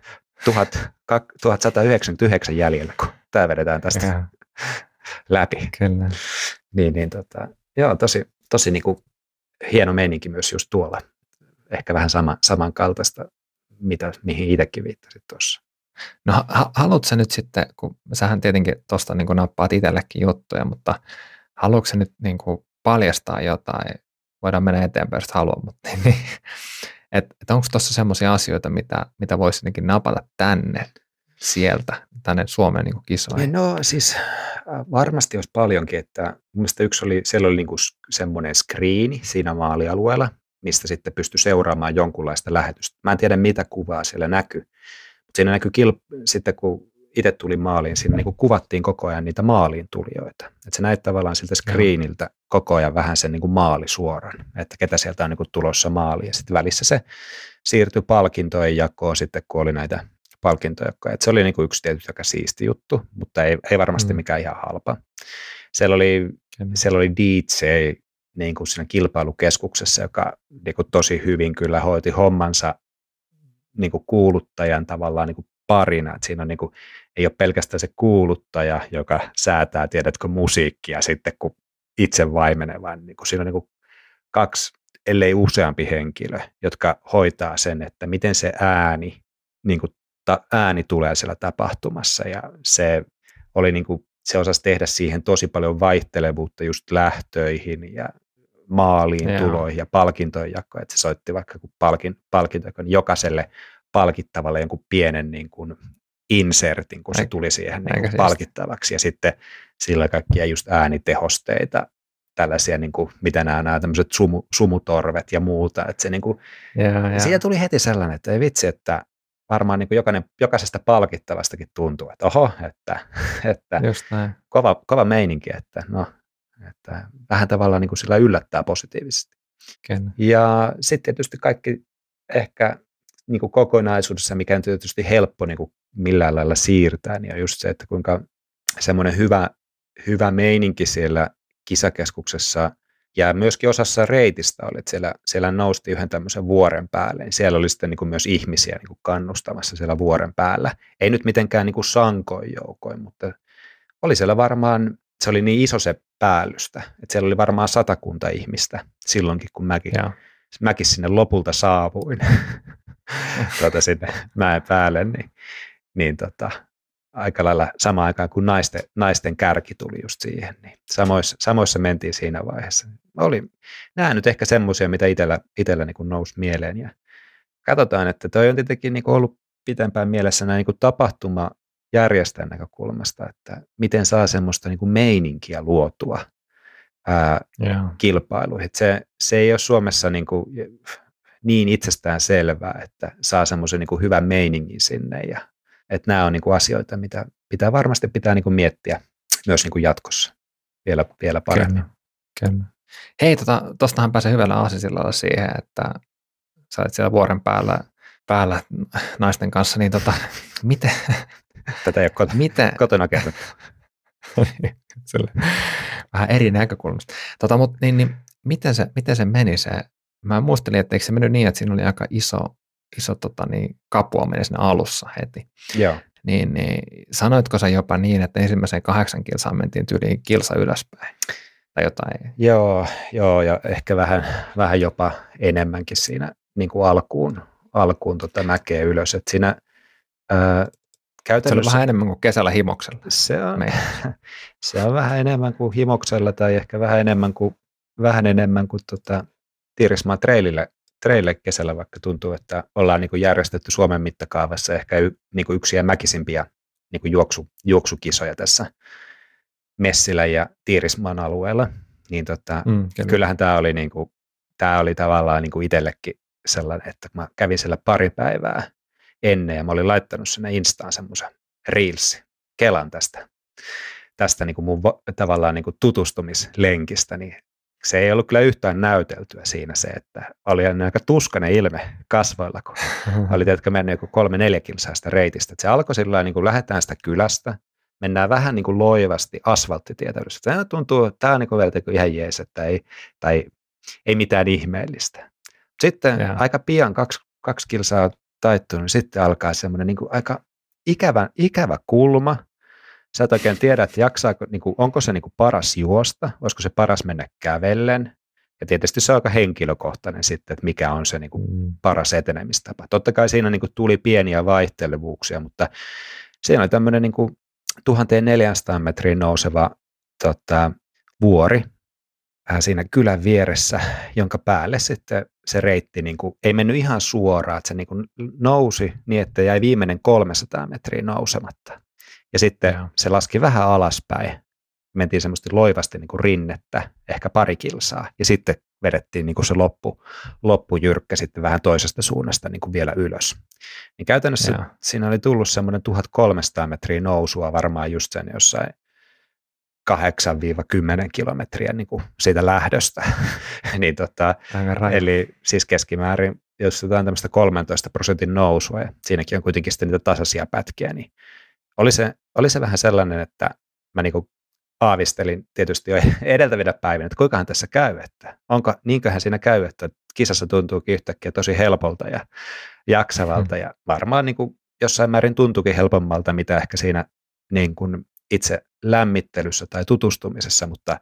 1199 jäljellä, kun tämä vedetään tästä läpi. Kyllä. Joo, tosi niin kuin hieno meininki myös just tuolla. Ehkä vähän samankaltaista, mihin itsekin viittasit tuossa. No haluatko sä nyt sitten, kun sähän tietenkin tuosta niin nappaat itsellekin juttuja, mutta haluatko sä nyt niin kuin paljastaa jotain, voidaan mennä eteenpäin, jos haluaa, mutta niin, että onko tuossa semmoisia asioita, mitä voisi jotenkin napata tänne Suomen niin kuin kisoihin? No siis varmasti olisi paljonkin, että mun mielestä siellä oli niin kuin semmoinen screeni siinä maalialueella, mistä sitten pystyi seuraamaan jonkunlaista lähetystä. Mä en tiedä, mitä kuvaa siellä näkyy, mutta siinä näkyy sitten, kun itse tuli maaliin, siinä niin kuin kuvattiin koko ajan niitä maaliin tulijoita. Että se näytti tavallaan siltä screeniltä koko ajan vähän sen niin kuin maali suoran, että ketä sieltä on niin kuin tulossa maaliin. Ja sitten välissä se siirtyi palkintojen jakoon sitten, kun oli näitä palkintoja. Että se oli niin kuin yksi tietysti aika siisti juttu, mutta ei varmasti mikään ihan halpa. Siellä oli DJ niin kuin siinä kilpailukeskuksessa, joka niin kuin tosi hyvin kyllä hoiti hommansa niin kuin kuuluttajan tavallaan niin kuin parina. Että siinä on niin kuin, ei ole pelkästään se kuuluttaja, joka säätää, tiedätkö, musiikkia sitten, kun itse vaimenee, vaan niin kuin siinä on niin kuin 2, ellei useampi henkilö, jotka hoitaa sen, että miten se ääni tulee siellä tapahtumassa. Ja se oli niin kuin, se osasi tehdä siihen tosi paljon vaihtelevuutta just lähtöihin ja maaliin tuloihin ja palkintojen jakoon. Että se soitti vaikka palkintoja jokaiselle palkittavalle jonkun pienen niin kuin insertin, kun se tuli siihen niin kuin palkittavaksi. Ja sitten sillä kaikkia just äänitehosteita, tällaisia, niin kuin, mitä nämä tämmöiset sumutorvet ja muuta. Että se niin kuin, siitä tuli heti sellainen, että ei vitsi, että varmaan niin kuin jokaisesta palkittavastakin tuntuu, että oho, että kova meininki, että vähän tavallaan niin kuin sillä yllättää positiivisesti. Kyllä. Ja sitten tietysti kaikki ehkä niin kuin kokonaisuudessa, mikä on tietysti helppo niin kuin millään lailla siirtää, niin on just se, että kuinka semmoinen hyvä meininki siellä kisakeskuksessa ja myöskin osassa reitistä oli, että siellä nousti yhden tämmöisen vuoren päälle, niin siellä oli sitten niin kuin myös ihmisiä niin kuin kannustamassa siellä vuoren päällä. Ei nyt mitenkään niin kuin sankoin joukoin, mutta oli siellä varmaan, se oli niin iso se päällystä, että siellä oli varmaan 100 ihmistä silloinkin, kun mäkin sinne lopulta saavuin sinne mäen päälle, niin aika lailla samaan aikaan, kun naisten kärki tuli just siihen, niin samoissa mentiin siinä vaiheessa. Nämä nyt ehkä semmoisia, mitä itsellä niin kuin nousi mieleen, ja katsotaan, että toi on tietenkin niin kuin ollut pitempään mielessä näin niin kuin tapahtumajärjestäjän näkökulmasta, että miten saa semmoista niin kuin meininkiä luotua kilpailuihin. Se ei ole Suomessa niin itsestään selvää, että saa semmoisen niin kuin hyvän meiningin sinne, ja että nämä on niin kuin asioita, mitä varmasti pitää niin kuin miettiä myös niin kuin jatkossa vielä paremmin. Kyllä. Hei, tuostahan pääsee hyvällä aasisillalla siihen, että sä olet siellä vuoren päällä naisten kanssa, niin miten? Tätä ei ole kotona kerrottu. Vähän eri näkökulmasta. Mutta miten se meni se? Mä muistelin, että eikö se mennyt niin, että siinä oli aika iso kapuaminen siinä alussa heti. Joo. Niin, sanoitko sä jopa niin, että ensimmäiseen 8 kilsaan mentiin tyyliin kilsa ylöspäin? Tai jotain? Joo, ja ehkä vähän jopa enemmänkin siinä niin kuin alkuun mäkeä ylös. Että siinä, se oli vähän enemmän kuin kesällä Himoksella. Se on vähän enemmän kuin Himoksella tai ehkä vähän enemmän kuin Tiirismaan treille kesällä, vaikka tuntuu, että ollaan niin kuin järjestetty Suomen mittakaavassa ehkä niin kuin yksiä mäkisimpiä niin kuin juoksukisoja tässä Messilän ja Tiirismaan alueella. Niin kyllähän tämä oli tavallaan niin kuin itsellekin sellainen, että mä kävin siellä pari päivää ennen ja mä olin laittanut sinne Instaan semmoisen Reels-kelan tästä niin kuin mun tavallaan niin kuin tutustumislenkistä, niin se ei ollut kyllä yhtään näyteltyä siinä se, että oli aika tuskainen ilme kasvoilla, kun oli mennyt joku 3-4 kilsaa sitä reitistä. Että se alkoi sillä tavalla, niin kuin lähdetään sitä kylästä, mennään vähän niin kuin loivasti asfalttitietä ylös. Tämä tuntuu, tämä on niin kuin vielä ihan jees, että ei mitään ihmeellistä. sitten aika pian 2 kilsaa taittunut, niin sitten alkaa semmoinen niin aika ikävä kulma. Sä et oikein tiedä, että jaksaako, niin kuin, onko se niin kuin paras juosta, olisiko se paras mennä kävellen. Ja tietysti se on aika henkilökohtainen sitten, että mikä on se niin kuin paras etenemistapa. Totta kai siinä niin kuin tuli pieniä vaihtelevuuksia, mutta siinä oli tämmöinen niin kuin 1400 metriä nouseva vuori siinä kylän vieressä, jonka päälle sitten se reitti niin kuin, ei mennyt ihan suoraan, että se niin kuin nousi niin, että jäi viimeinen 300 metriä nousematta. Ja sitten se laski vähän alaspäin. Mentiin semmoisesti loivasti niin kuin rinnettä, ehkä 2 kilsaa, ja sitten vedettiin niin kuin se loppujyrkkä sitten vähän toisesta suunnasta niin kuin vielä ylös. Niin käytännössä siinä oli tullut semmoinen 1300 metriä nousua varmaan just sen jossain 8-10 kilometriä niin kuin siitä lähdöstä. niin eli siis keskimäärin, jos jotain tämmöistä 13% nousua, ja siinäkin on kuitenkin sitten niitä tasaisia pätkiä, niin oli se vähän sellainen, että mä niin kuin aavistelin tietysti jo edeltävinä päivinä, että kuinkahan tässä käy, että niinköhän siinä käy, että kisassa tuntuukin yhtäkkiä tosi helpolta ja jaksavalta, ja varmaan niin kuin jossain määrin tuntuukin helpommalta, mitä ehkä siinä niin kuin itse lämmittelyssä tai tutustumisessa, mutta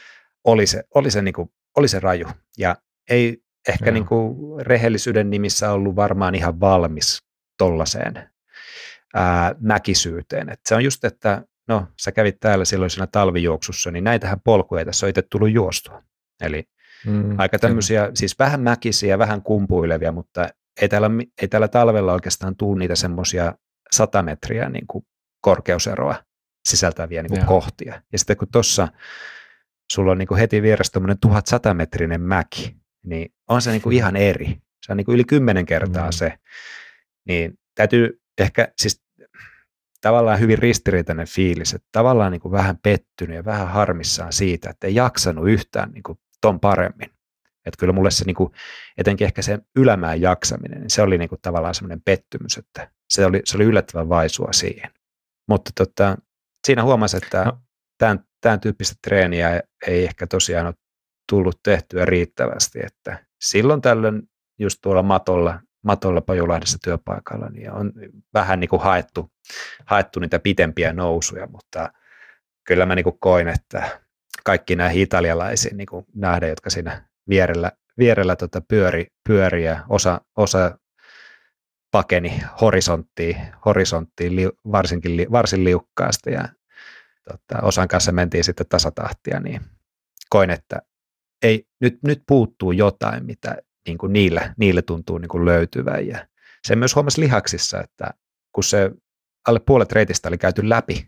oli se raju, ja ei ehkä niin kuin rehellisyyden nimissä ollut varmaan ihan valmis tollaiseen mäkisyyteen. Et se on just, että no, sä kävit täällä silloin siinä talvijuoksussa, niin näitähän polkuja ei tässä ole itse tullut juostua. Eli aika tämmöisiä, siis vähän mäkisiä, vähän kumpuilevia, mutta ei täällä talvella oikeastaan tule niitä semmoisia 100 metriä niin kuin korkeuseroa sisältäviä niin kuin kohtia. Ja sitten kun tuossa sulla on niin kuin heti vieressä tämmöinen 1100-metrinen mäki, niin on se niin kuin ihan eri. Se on niin kuin yli 10 kertaa se. Niin täytyy ehkä, siis tavallaan hyvin ristiriitainen fiilis, että tavallaan niin kuin vähän pettynyt ja vähän harmissaan siitä, että ei jaksanut yhtään niin kuin ton paremmin. Että kyllä mulle se, niin kuin, etenkin ehkä se ylämään jaksaminen, niin se oli niin kuin tavallaan semmoinen pettymys, että se oli yllättävän vaisua siihen. Mutta siinä huomasi, että tämän tyyppistä treeniä ei ehkä tosiaan ole tullut tehtyä riittävästi, että silloin tällöin just tuolla matolla Pajulahdessa työpaikalla, niin on vähän niin kuin haettu niitä pitempiä nousuja, mutta kyllä mä niin kuin koin, että kaikki näihin italialaisiin niin kuin nähdä, jotka siinä vierellä pyöriä, osa pakeni horisonttiin varsin liukkaasti, ja osan kanssa mentiin sitten tasatahtia, niin koin, että ei, nyt puuttuu jotain, mitä niin kuin niille tuntuu niin kuin löytyvän, ja se myös huomasi lihaksissa, että kun se alle puolet reitistä oli käyty läpi,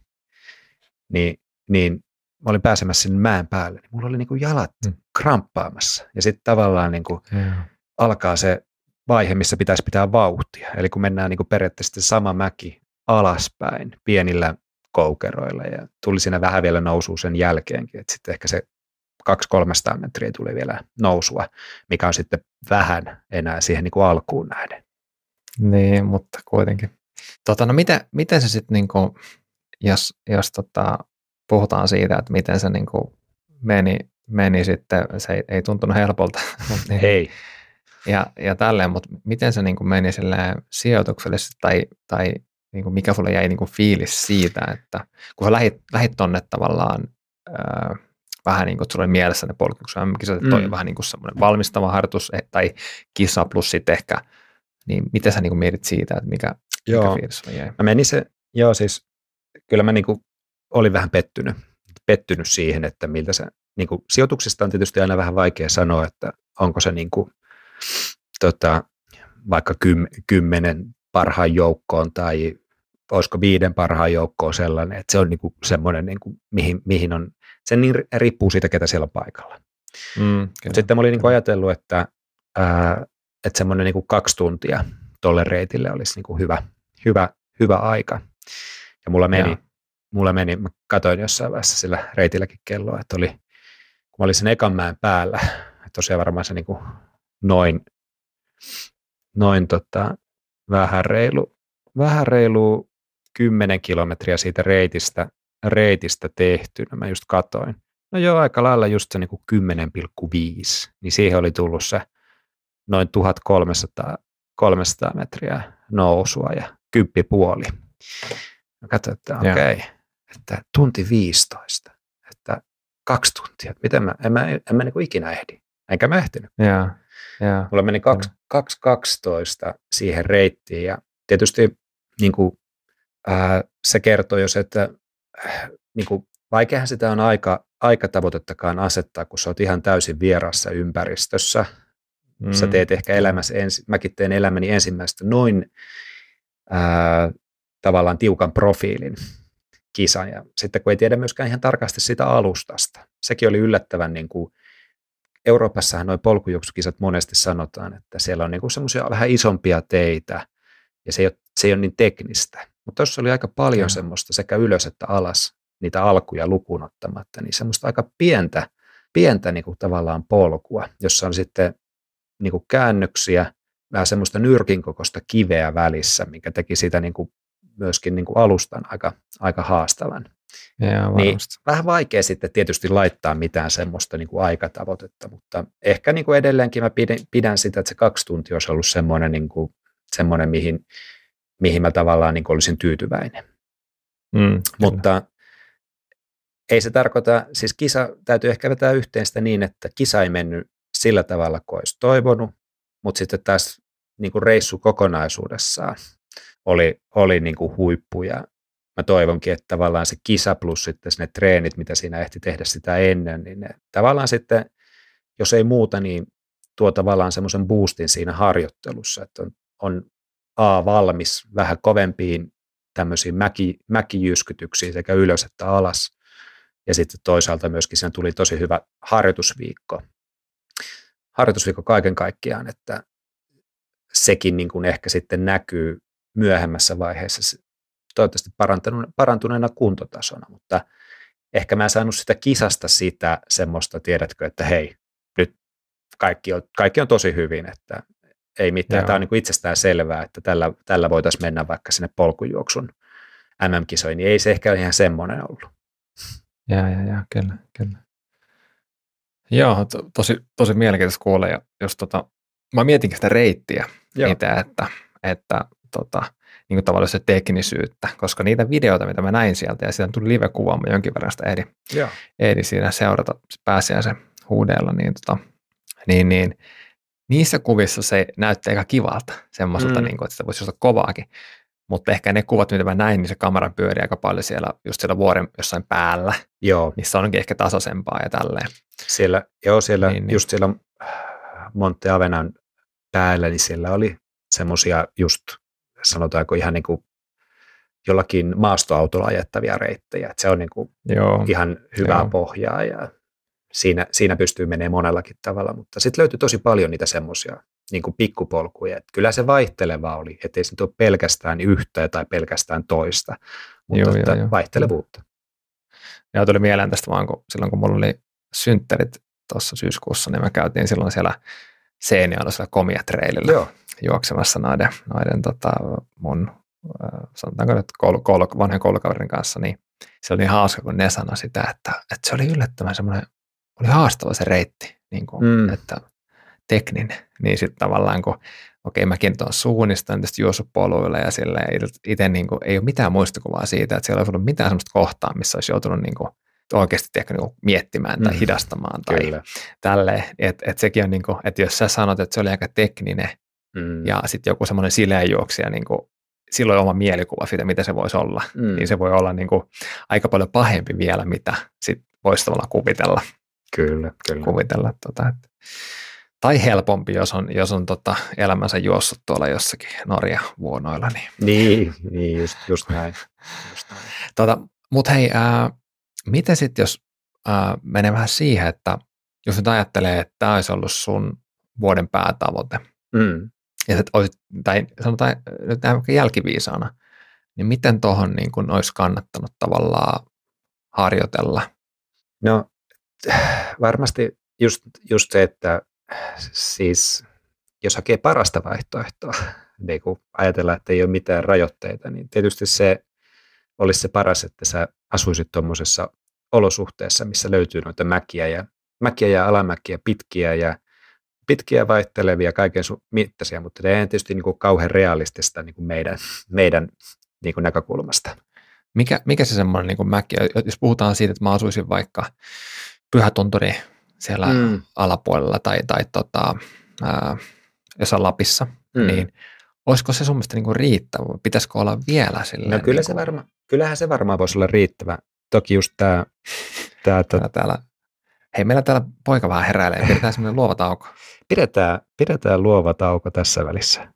niin mä olin pääsemässä sinne mäen päälle, niin mulla oli niin kuin jalat kramppaamassa, ja sitten tavallaan niin kuin alkaa se vaihe, missä pitäisi pitää vauhtia, eli kun mennään niin kuin periaatteessa sama mäki alaspäin pienillä koukeroilla, ja tuli siinä vähän vielä nousua sen jälkeenkin, että sitten ehkä se 200-300 metriä tuli vielä nousua, mikä on sitten vähän enää siihen niin kuin alkuun nähden. Niin, mutta kuitenkin. No miten se sitten, niin kuin, jos puhutaan siitä, että miten se niin kuin meni sitten, se ei tuntunut helpolta. Ei. Ja tälleen, mutta miten se niin kuin meni sijoituksellisesti tai niin kuin mikä sulle jäi niin kuin fiilis siitä, että kun sä lähit tonne tavallaan vähän niin kuin sulla oli mielessä ne polkukset, toi vähän niin kuin semmoinen valmistava harjoitus tai kisa plus sitten ehkä, niin miten sä niin kuin mietit siitä, että mikä fiilis sulla jäi? Siis kyllä mä niin kuin olin vähän pettynyt siihen, että miltä se, niin kuin sijoituksista on tietysti aina vähän vaikea sanoa, että onko se niin kuin, vaikka 10 parhaan joukkoon tai olisiko 5 parhaan joukkoon sellainen, että se on niin kuin semmoinen, niin kuin, mihin on, se niin riippuu siitä, ketä siellä on paikalla. Sitten mä olin niin kuin ajatellut, että semmoinen niin kuin 2 tuntia tolle reitille olisi niin kuin hyvä aika. Ja mulla meni, mä katsoin jossain vaiheessa sillä reitilläkin kelloa, että kun mä olin sen ekan mäen päällä, tosiaan varmaan se niin kuin noin vähän reilu 10 kilometriä siitä reitistä tehtynä, mä just katoin. No joo, aika lailla just se niin kuin 10,5, niin siihen oli tullut se noin 1300 metriä nousua ja 10,5. Mä katsoin, että okei, että tunti 15, että 2 tuntia, että miten en mä niin kuin ikinä ehdi, enkä mä ehtinyt. Mulla meni 2.12 siihen reittiin ja tietysti niin kuin, se kertoo jos, että niin kuin, vaikeahan sitä on aikatavoitettakaan asettaa, kun sä oot ihan täysin vieraassa ympäristössä. Sä teet ehkä mäkin teen elämäni ensimmäistä noin tavallaan tiukan profiilin kisan. Ja sitten kun ei tiedä myöskään ihan tarkasti sitä alustasta. Sekin oli yllättävän, niin kuin, Euroopassahan nuo polkujuoksukisat monesti sanotaan, että siellä on niin semmoisia vähän isompia teitä ja se ei ole niin teknistä. Mutta tuossa oli aika paljon semmoista sekä ylös että alas, niitä alkuja lukuun ottamatta, niin semmoista aika pientä niin kuin tavallaan polkua, jossa on sitten niin kuin käännöksiä, vähän semmoista nyrkin kokoista kiveä välissä, mikä teki sitä niin kuin myöskin niin kuin alustan aika haastavan. Niin vähän vaikea sitten tietysti laittaa mitään semmoista niin kuin aikatavoitetta, mutta ehkä niin kuin edelleenkin mä pidän sitä, että se 2 tuntia olisi ollut semmoinen, niin kuin, semmoinen mihin mä tavallaan niin kuin olisin tyytyväinen. Mutta ei se tarkoita, siis kisa täytyy ehkä vetää yhteen sitä niin, että kisa ei mennyt sillä tavalla, kuin olisi toivonut, mutta sitten taas niin kuin reissu kokonaisuudessaan oli niin kuin huippu ja mä toivonkin, että tavallaan se kisa plus sitten ne treenit, mitä siinä ehti tehdä sitä ennen, niin ne tavallaan sitten, jos ei muuta, niin tuo tavallaan semmoisen boostin siinä harjoittelussa, että on valmis vähän kovempiin tämmöisiin mäkijyskytyksiin sekä ylös että alas. Ja sitten toisaalta myöskin siinä tuli tosi hyvä harjoitusviikko kaiken kaikkiaan, että sekin niin kuin ehkä sitten näkyy myöhemmässä vaiheessa toivottavasti parantuneena kuntotasona, mutta ehkä mä en saanut sitä kisasta sitä semmoista, tiedätkö, että hei, nyt kaikki on tosi hyvin, että ei mitään, tämä on niin kuin itsestään selvää, että tällä voitaisiin mennä vaikka sinne polkujuoksun MM-kisoihin, niin ei se ehkä ihan semmoinen ollut. Kyllä. Joo, tosi mielenkiintoista kuulla, ja jos mä mietinkin sitä reittiä, niitä, että niin kuin tavallaan se teknisyyttä, koska niitä videoita, mitä mä näin sieltä, ja siitä tuli live-kuvaa, mä jonkin verran sitä ehdin siinä seurata pääsiäisen huudeella, niin niissä kuvissa se näyttää aika kivalta, semmoiselta, niin kuin, että sitä voisi olla kovaakin, mutta ehkä ne kuvat, mitä mä näin, niin se kameran pyörii aika paljon just siellä vuoren jossain päällä, niissä onkin ehkä tasaisempaa ja tälleen. Siellä just siellä Monte Avenan päällä, niin siellä oli semmoisia just, sanotaanko ihan niin kuin jollakin maastoautolla ajettavia reittejä, että se on niin kuin ihan hyvää pohjaa ja siinä pystyy menemään monellakin tavalla, mutta sitten löytyi tosi paljon niitä semmoisia niin kuin pikkupolkuja, että kyllä se vaihteleva oli, ettei se nyt ole pelkästään yhtä tai pelkästään toista, mutta vaihtelevuutta. Ja tuli mieleen tästä vaan, silloin kun mulla oli synttärit tuossa syyskuussa, niin me käytiin silloin siellä Seinäjoella Komia-treilillä juoksemassa noiden mun, sanotaanko nyt vanhojen koulukaverin kanssa, niin se oli niin hauska, kun ne sanoi sitä, että se oli yllättävän semmoinen, oli haastava se reitti, niin kuin, että tekninen, niin sitten tavallaan kun mäkin tuon suunnistan tästä juossupoluille ja silleen itse niin kuin, ei ole mitään muistikuvaa siitä, että siellä ei ollut mitään semmoista kohtaa, missä olisi joutunut niin kuin, oikeasti ehkä niin miettimään tai hidastamaan tai tälleen, että sekin on niin kuin, että jos sä sanot, että se oli aika tekninen ja sitten joku semmoinen sileä juoksija, niin kuin, silloin oma mielikuva siitä, mitä se voisi olla, niin se voi olla niin kuin, aika paljon pahempi vielä, mitä sit voisi tavallaan kuvitella. Kyllä. Kuvitella, tai helpompi, jos on elämänsä juossut tuolla jossakin Norja-vuonoilla. Niin just näin. Mutta hei, miten sitten, jos menee vähän siihen, että jos nyt ajattelee, että tämä olisi ollut sun vuoden päätavoite, ja tai sanotaan nyt näin jälkiviisaana, niin miten tuohon niin kun olisi kannattanut tavallaan harjoitella? No varmasti just se, että siis jos hakee parasta vaihtoehtoa, niin kun ajatellaan, että ei ole mitään rajoitteita, niin tietysti se olisi se paras, että sä asuisit tuommoisessa olosuhteessa, missä löytyy noita mäkiä ja alamäkiä, pitkiä ja pitkiä vaihtelevia, kaiken mittaisia, mutta ei tietysti niin kuin kauhean realistista niin kuin meidän niin kuin näkökulmasta. Mikä se semmoinen niin kuin mäki, jos puhutaan siitä, että mä asuisin vaikka Pyhätunturi siellä alapuolella tai jossain Lapissa, niin olisiko se sun mielestä niin kuin riittävä? Pitäisikö olla vielä silleen? No kyllähän se varmaan voisi olla riittävä. Toki just täällä. Hei, meillä täällä poika vähän heräilee. Pidetään semmoinen luova tauko. Pidetään luova tauko tässä välissä.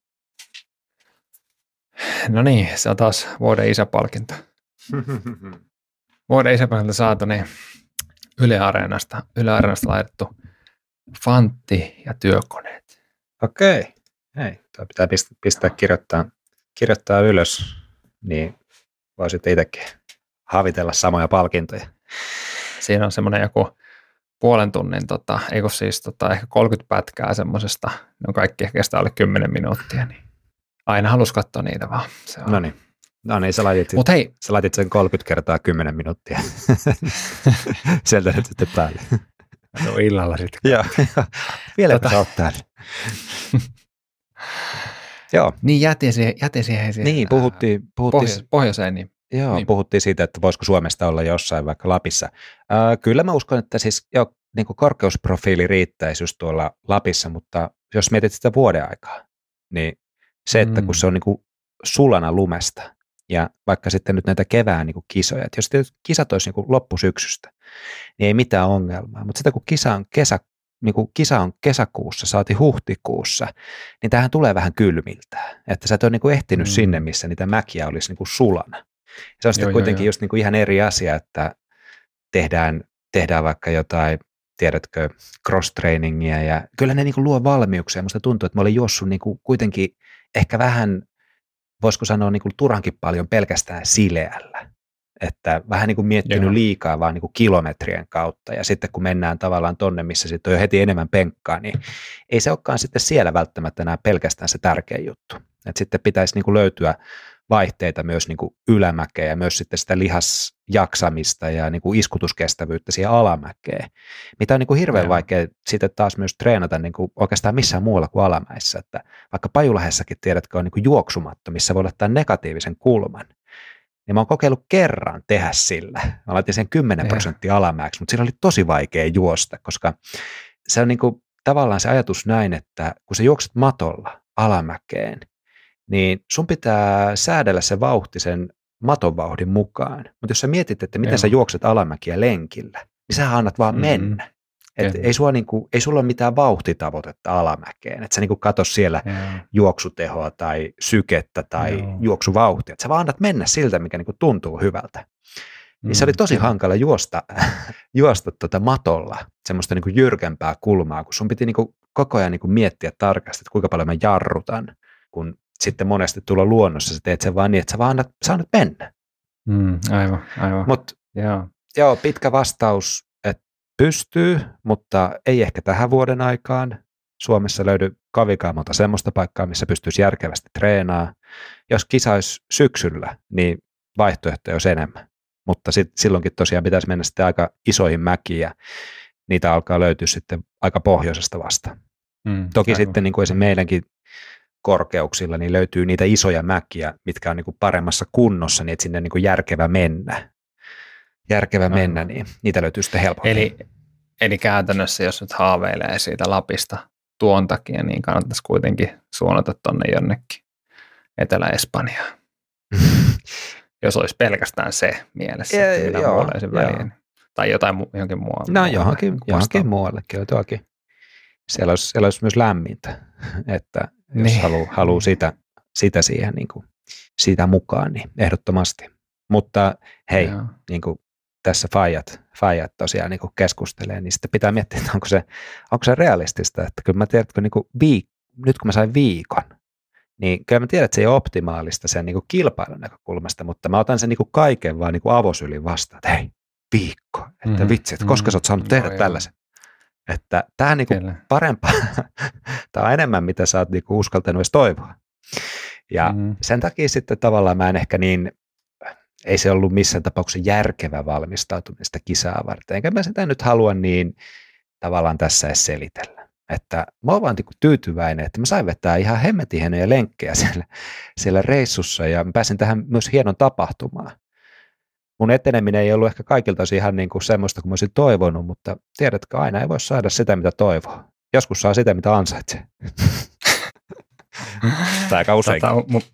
No niin, se on taas vuoden isäpalkinto. Vuoden isäpalkinto saatu, niin Yle Areenasta laitettu Fantti ja työkoneet. Okei. Hei, tuo pitää pistää kirjoittaa ylös, niin voisit itsekin havitella samoja palkintoja. Siinä on semmoinen joku puolen tunnin, ehkä 30 pätkää semmoisesta, ne on kaikki ehkä kestää alle 10 minuuttia, niin aina halus katsoa niitä vaan. No niin, sä laitit sen 30 kertaa 10 minuuttia. Sieltä nyt sitten päälle. No illalla sitten. Joo, vielä sä oot täällä. Joo. Niin jätin siihen niin, puhuttiin pohjoiseen. Niin. Joo, niin. Puhuttiin siitä, että voisiko Suomesta olla jossain vaikka Lapissa. Kyllä mä uskon, että siis jo niin kuin korkeusprofiili riittäisi just tuolla Lapissa, mutta jos mietit sitä vuoden aikaa, niin se, että kun se on niin kuin sulana lumesta ja vaikka sitten nyt näitä kevään niin kuin kisoja, että jos kisat olisi niin kuin loppusyksystä, niin ei mitään ongelmaa, mutta sitä kun kisa on kesäkuussa, saati huhtikuussa, niin tämähän tulee vähän kylmiltään, että sä et ole niin kuin ehtinyt sinne, missä niitä mäkiä olisi niin kuin sulana. Se on sitten kuitenkin just niin kuin ihan eri asia, että tehdään vaikka jotain, tiedätkö, cross-trainingia ja kyllä ne niin kuin luo valmiuksia. Musta tuntuu, että mä olin juossut niin kuin kuitenkin ehkä vähän, voisiko sanoa niin kuin turhankin paljon pelkästään sileällä. Että vähän niin kuin miettinyt liikaa vaan niin kuin kilometrien kautta ja sitten kun mennään tavallaan tonne, missä sitten on jo heti enemmän penkkaa, niin ei se olekaan sitten siellä välttämättä enää pelkästään se tärkeä juttu. Että sitten pitäisi niin kuin löytyä vaihteita myös niin kuin ylämäkeä ja myös sitten sitä lihasjaksamista ja niin kuin iskutuskestävyyttä siihen alamäkeen, mitä on niin kuin hirveän vaikea sitten taas myös treenata niin kuin oikeastaan missään muualla kuin alamäissä. Että vaikka Pajulahdessakin tiedätkö on niin kuin juoksumatto, missä voi ottaa negatiivisen kulman, niin mä oon kokeillut kerran tehdä sillä. Mä laitin sen 10% alamäeksi, mutta siinä oli tosi vaikea juosta, koska se on niin kuin tavallaan se ajatus näin, että kun sä juokset matolla alamäkeen, niin sun pitää säädellä se vauhti sen maton vauhdin mukaan. Mutta jos sä mietit, että miten sä juokset alamäkiä lenkillä, niin sä annat vaan mennä. Et ei sulla ole mitään vauhtitavoitetta alamäkeen. Et sä niinku katso siellä juoksutehoa tai sykettä tai juoksuvauhtia. Et sä vaan annat mennä siltä, mikä niinku tuntuu hyvältä. Niin se oli tosi hankala juosta matolla semmoista niinku jyrkempää kulmaa, kun sun piti niinku koko ajan niinku miettiä tarkasti, että kuinka paljon mä jarrutan, kun sitten monesti tulla luonnossa, sä teet sen vaan niin, että sä annat mennä. Aivan. Mutta joo, pitkä vastaus, että pystyy, mutta ei ehkä tähän vuoden aikaan. Suomessa löydy kavikaan monta semmoista paikkaa, missä pystyisi järkevästi treenaamaan. Jos kisa olisi syksyllä, niin vaihtoehtoja olisi enemmän. Mutta silloinkin tosiaan pitäisi mennä sitten aika isoihin mäkiin ja niitä alkaa löytyä sitten aika pohjoisesta vasta. Toki sitten niin kuin esim. Meidänkin korkeuksilla niin löytyy niitä isoja mäkiä, mitkä on niin kuin paremmassa kunnossa, niin että sinne niin kuin järkevä mennä, niin niitä löytyy sitten helpommin. Eli käytännössä, jos nyt haaveilee siitä Lapista tuon takia, niin kannattaisi kuitenkin suunnata tuonne jonnekin Etelä-Espanjaan. Jos olisi pelkästään se mielessä, että mitä muualle sen väliin. Tai johonkin muualle. No johonkin muualle, kyllä tuokin. Siellä olisi myös lämmintä, että jos haluaa sitä siihen niin kuin, siitä mukaan, niin ehdottomasti. Mutta hei, niin kuin tässä faijat tosiaan niin kuin keskustelee, niin sitten pitää miettiä, että onko se realistista, että kyllä mä tiedän, että niin kuin nyt kun mä sain viikon, niin kyllä mä tiedän, että se ei ole optimaalista sen niin kuin kilpailun näkökulmasta, mutta mä otan sen niin kuin kaiken vaan niin kuin avosylin vastaan, että hei, viikko, että vitsi, että koska sä oot saanut tehdä tällaisen. Että tämä on niinku parempaa, tämä on enemmän, mitä sä oot niinku uskaltanut edes toivoa. Ja sen takia sitten tavallaan mä en ehkä niin, ei se ollut missään tapauksessa järkevä valmistautumista kisaa varten. Enkä mä sitä nyt halua niin tavallaan tässä edes selitellä. että mä oon vaan tyytyväinen, että mä sain vetää ihan hemmetin hienoja lenkkejä siellä reissussa ja mä pääsin tähän myös hienon tapahtumaan. Mun eteneminen ei ollut ehkä kaikilta osin ihan niin kuin semmoista kuin mä olisin toivonut, mutta tiedätkö, aina ei voi saada sitä, mitä toivoo. Joskus saa sitä, mitä ansaitsee. Tai aika useinkin.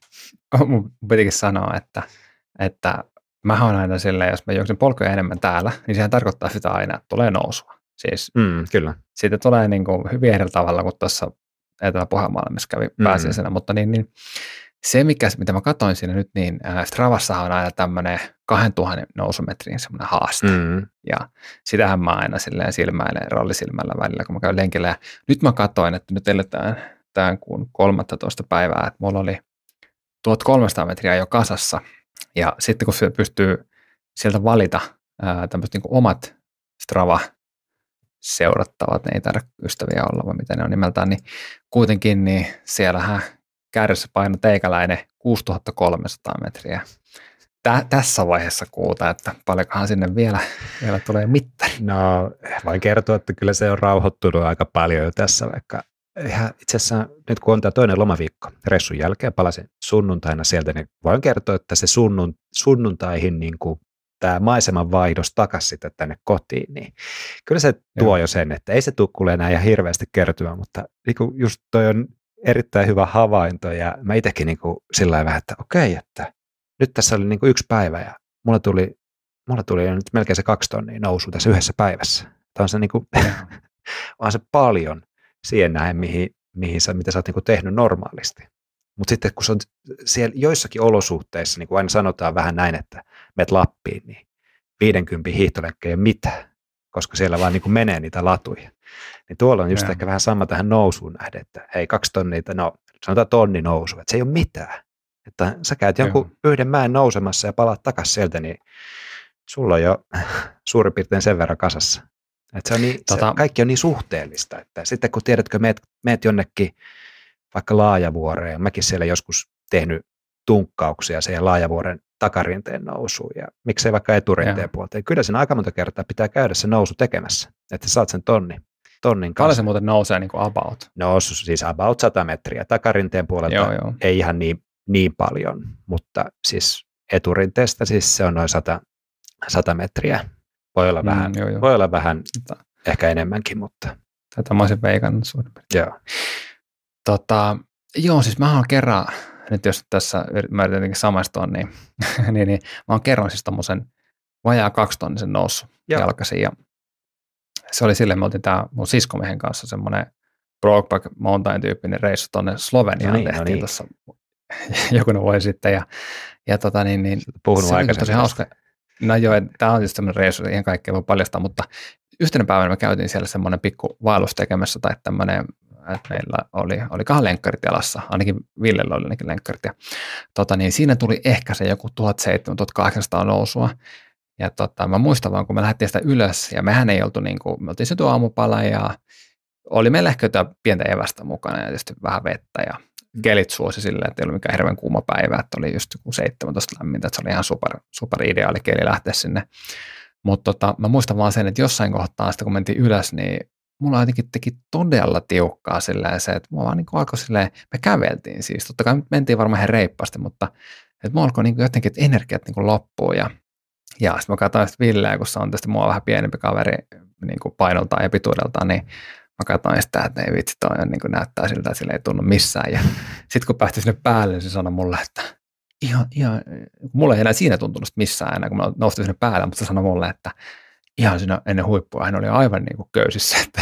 Mun pitikin sanoa, että mä oon aina silleen, jos mä juoksen polkuja enemmän täällä, niin sehän tarkoittaa sitä aina, että tulee nousua. Siis kyllä. Siitä tulee niin kuin hyvin eri tavalla kuin tuossa Etelä-Pohjanmaalla, missä kävi pääsiäisenä, mutta niin se, mitä mä katsoin siinä nyt, niin Stravassahan on aina tämmöinen 2000 nousumetrin semmoinen haaste. Ja sitähän mä aina silleen silmäilen rollisilmällä välillä, kun mä käyn lenkillä. Ja nyt mä katsoin, että nyt eletään tämän kuun 13. päivää, että mulla oli 1300 metriä jo kasassa. Ja sitten kun se pystyy sieltä valita tämmöiset niin kuin omat Strava-seurattavat, ne ei tarvitse ystäviä olla, vai mitä ne on nimeltään, niin kuitenkin niin siellähän kärjessä paino teikäläinen 6300 metriä. Tässä vaiheessa kuuta, että paljonkohan sinne vielä tulee mittari. No, voin kertoa, että kyllä se on rauhoittunut aika paljon jo tässä, vaikka ihan itse asiassa nyt kun on tämä toinen lomaviikko reissun jälkeen, palasin sunnuntaina sieltä, niin voin kertoa, että se sunnuntaihin niin kuin tämä maiseman vaihdos takaisin sitten tänne kotiin, niin kyllä se tuo jo sen, että ei se tule kuule enää ihan hirveästi kertyä, mutta niin kuin just toi on erittäin hyvä havainto ja mä itsekin niin kuin sillä lailla vähän, että okei, että nyt tässä oli niin kuin 1 päivä ja mulla tuli nyt melkein se 2 tonnia nousu tässä yhdessä päivässä. Tämä on se, niin kuin, on se paljon siihen näin, mitä sä oot niin kuin tehnyt normaalisti. Mutta sitten kun se on siellä joissakin olosuhteissa, niin kuin aina sanotaan vähän näin, että menet Lappiin, niin 50 hiihtolenkkejä ei ole mitään, koska siellä vaan niin kuin menee niitä latuja. Niin tuolla on just ehkä vähän sama tähän nousuun nähden, että hei 2 tonnia, no sanotaan tonni nousu, että se ei ole mitään. Että sä käyt jonkun yhden mäen nousemassa ja palaat takaisin sieltä, niin sulla on jo suurin piirtein sen verran kasassa. Että se on niin, se kaikki on niin suhteellista, että sitten kun tiedätkö, meet jonnekin vaikka Laajavuoreen, mäkin siellä joskus tehnyt tunkkauksia siihen Laajavuoren takarinteen nousuun ja miksei vaikka eturinteen puolta. Ja kyllä siinä aika monta kertaa pitää käydä se nousu tekemässä, että saat sen tonnin kanssa. Paljon se muuten nousee niin kuin about? No siis about 100 metriä. Takarinteen puolelta ei ihan niin paljon, mutta siis eturinteestä siis se on noin 100 metriä. Voi olla vähän ehkä enemmänkin, mutta... Tätä mä olisin veikannut suurin piirtein. Joo. Siis mä oon kerran, nyt jos tässä mä yritän jotenkin samaistua, niin mä oon kerran siis tommosen vajaa 2-tonnisen noussut jalkaisin. Ja se oli silleen, me oltiin tää mun siskomiehen kanssa semmoinen Brokeback Mountain-tyyppinen reissu tonne Sloveniaan tehtiin tuossa jokunen vuosi sitten. Ja puhunut se oli tosi hauska. No joo, tämä on just semmoinen reissu, ihan kaikkea voi paljastaa, mutta yhtenä päivänä me käytiin siellä semmoinen pikku vaellus tekemässä tai tämmöinen, että meillä oli 2 lenkkarit jalassa, ainakin Villellä oli ainakin lenkkarit. Ja siinä tuli ehkä se joku 1700-1800 nousua. Ja mä muistan vaan, kun me lähdettiin sitä ylös, ja mehän ei oltu me oltiin syöty aamupala, ja oli meillä ehkä jotain pientä evästä mukana, ja tietysti vähän vettä, ja kelit suosi silleen, että ei ollut mikään hirveän kuuma päivä, että oli just 17 lämmintä, että se oli ihan super ideaali keli lähteä sinne. Mutta mä muistan vaan sen, että jossain kohtaa sitä, kun mentiin ylös, niin mulla jotenkin teki todella tiukkaa silleen se, että mulla vaan alkoi silleen, me käveltiin siis, totta kai mentiin varmaan ihan reippaasti, mutta että mulla alkoi jotenkin, että energiat loppuu, ja sitten mä katsoin sitä Villeä, kun se on tietysti mua vähän pienempi kaveri painoltaan ja pituudeltaan, niin mä katsoin sitä, että ei vitsi, toi on, näyttää siltä, että sillä ei tunnu missään. Ja sitten kun päästiin sinne päälle, niin se sanoi mulle, että ihan, mulla ei enää siinä tuntunut missään enää, kun mä noustin sinne päälle, mutta se sanoi mulle, että ihan siinä ennen huippua hän oli aivan köysissä. Että,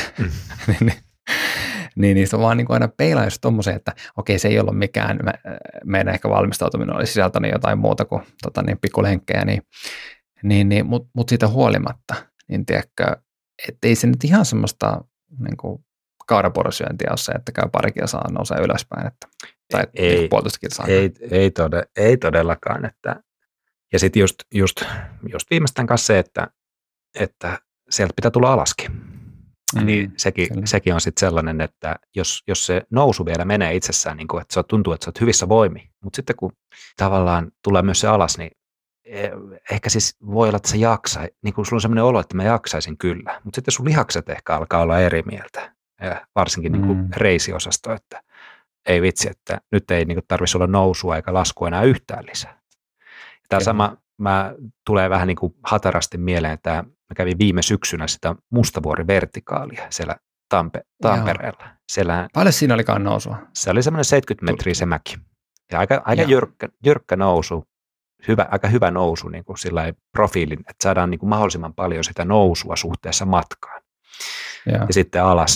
niin se vaan aina peilaa just tommoseen, että okei, se ei ollut mikään, meidän ehkä valmistautuminen oli sisältänyt jotain muuta kuin pikkulenkkejä, mutta siitä huolimatta, niin tiedätkö, että ei se nyt ihan semmoista kaurapuorosyöntiä ole se, että käy pari kilsaa nousee ylöspäin, tai puolitoista kilsaa. Ei todellakaan. Ja sitten just viimeistään kanssa se, että sieltä pitää tulla alaskin. Niin sekin on sitten sellainen, että jos se nousu vielä menee itsessään, niin kuin, että se tuntuu, että sä oot hyvissä voimi, mutta sitten kun tavallaan tulee myös se alas, niin ehkä siis voi olla, että sä jaksaa, niin kuin sulla on sellainen olo, että mä jaksaisin kyllä, mutta sitten sun lihakset ehkä alkaa olla eri mieltä. ja varsinkin niin kuin reisiosasto, että ei vitsi, että nyt ei niin kuin tarvitsisi olla nousua eikä laskua enää yhtään lisää. Tämä sama tulee vähän niin kuin hatarasti mieleen, että mä kävin viime syksynä sitä Mustavuori-vertikaalia siellä Tampereella. Paljon siinä olikaan nousua? Se oli semmoinen 70 metriä se mäki. Ja aika jyrkkä nousu, aika hyvä nousu niin kuin sillä profiilin, että saadaan niin kuin mahdollisimman paljon sitä nousua suhteessa matkaan. Ja sitten alas,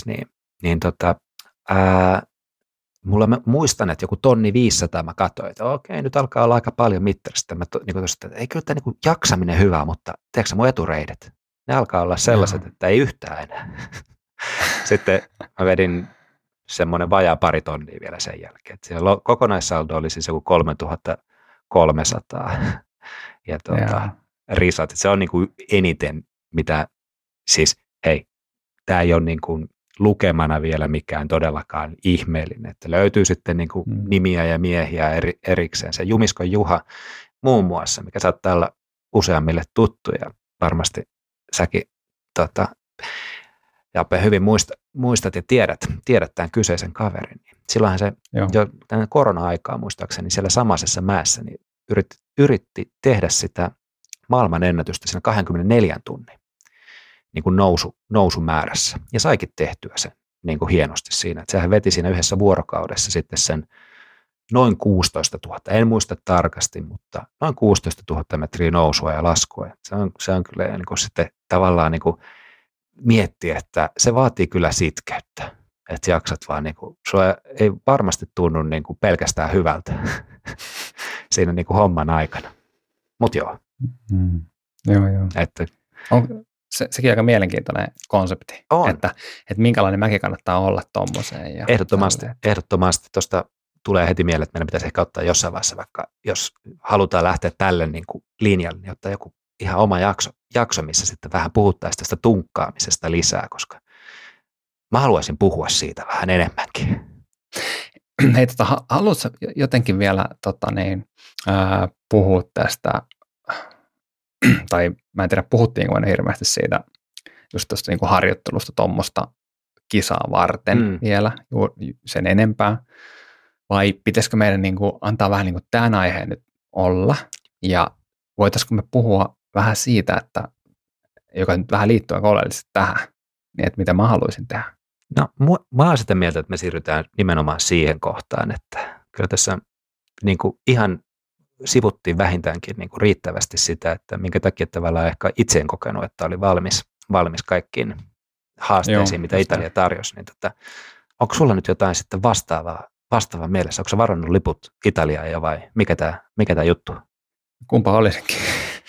mulla mä muistan, että joku 1500 mä katsoin, että okei, nyt alkaa olla aika paljon mittarista. Että ei kyllä tämä niin jaksaminen hyvää, mutta tiedätkö mun etureidet, ne alkaa olla sellaiset, että ei yhtään enää. Sitten mä vedin semmoinen vajaa 2 tonnia vielä sen jälkeen. Että siellä kokonaissaldo oli siis joku 3300 ja risat. Se on niin kuin eniten, mitä siis, hei, tämä ei ole niin kuin lukemana vielä mikään todellakaan ihmeellinen, että löytyy sitten niin kuin nimiä ja miehiä erikseen. Se Jumiskon Juha muun muassa, mikä saattaa olla useammille tuttu ja varmasti säkin Jape hyvin muistat ja tiedät tämän kyseisen kaverin. Silloinhan se jo tämän korona-aikaa muistaakseni siellä samaisessa mäessä niin yritti tehdä sitä maailmanennätystä siinä 24 tunnin niin kuin nousumäärässä ja saikin tehtyä sen niin kuin hienosti siinä. Että sehän veti siinä yhdessä vuorokaudessa sitten sen noin 16 000, en muista tarkasti, mutta noin 16 000 metriä nousua ja laskua. Se on kyllä niin kuin sitten tavallaan niin kuin miettiä, että se vaatii kyllä sitkeyttä, että jaksat vaan, niin kuin, sua ei varmasti tunnu niin kuin pelkästään hyvältä siinä niin kuin homman aikana. Mutta joo. Joo. Että, sekin aika mielenkiintoinen konsepti, että minkälainen mäki kannattaa olla tuommoiseen. Ehdottomasti tuosta tulee heti mieleen, että meidän pitäisi ehkä ottaa jossain vaiheessa, vaikka jos halutaan lähteä tälle niin kuin linjalle, niin ottaa joku ihan oma jakso, missä sitten vähän puhuttaisiin tästä tunkkaamisesta lisää, koska mä haluaisin puhua siitä vähän enemmänkin. Hei, haluatko jotenkin vielä puhua tästä, tai mä en tiedä, puhuttiinko aina hirveästi siitä, just tuosta niin kuin harjoittelusta tuommoista kisaa varten vielä sen enempää, vai pitäisikö meidän niin kuin antaa vähän niin kuin tämän aiheen nyt olla, ja voitaisiko me puhua vähän siitä, että, joka nyt vähän liittyy oleellisesti tähän, niin että mitä mä haluaisin tehdä. No, mä oon sitä mieltä, että me siirrytään nimenomaan siihen kohtaan, että kyllä tässä niin kuin ihan sivuttiin vähintäänkin niin kuin riittävästi sitä, että minkä takia tavallaan ehkä itse en kokenut, että oli valmis kaikkiin haasteisiin, mitä Italia tarjosi. Niin onko sulla nyt jotain sitten vastaavaa mielessä? Onko sä varannut liput Italiaan jo vai mikä tämä juttu? Kumpa olisinkin.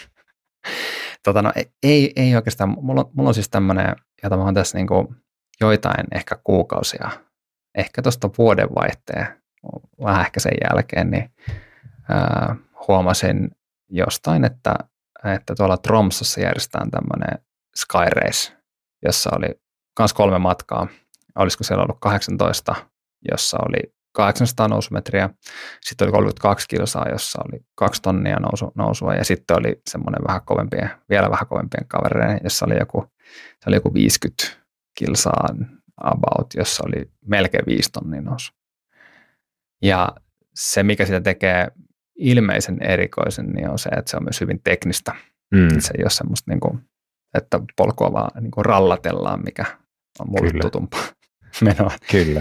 Ei oikeastaan. Mulla on siis tämmöinen, jota mä oon tässä niinku joitain ehkä kuukausia, ehkä tuosta vuodenvaihteen, vähän ehkä sen jälkeen, niin huomasin jostain, että tuolla Tromsassa järjestetään tämmöinen Sky Race, jossa oli myös 3 matkaa. Olisiko siellä ollut 18, jossa oli 800 nousumetriä, sitten oli 32 kilsaa, jossa oli 2 tonnia nousua, ja sitten oli semmoinen vielä vähän kovempien kavereiden, jossa oli joku 50 kilsaa about, jossa oli melkein 5 tonnia nousu. Ja se, mikä sitä tekee ilmeisen erikoisen, niin on se, että se on myös hyvin teknistä. Se ei ole semmoista, niin kuin, että polkua vaan niin kuin rallatellaan, mikä on mulle tutumpaa menoa. Kyllä.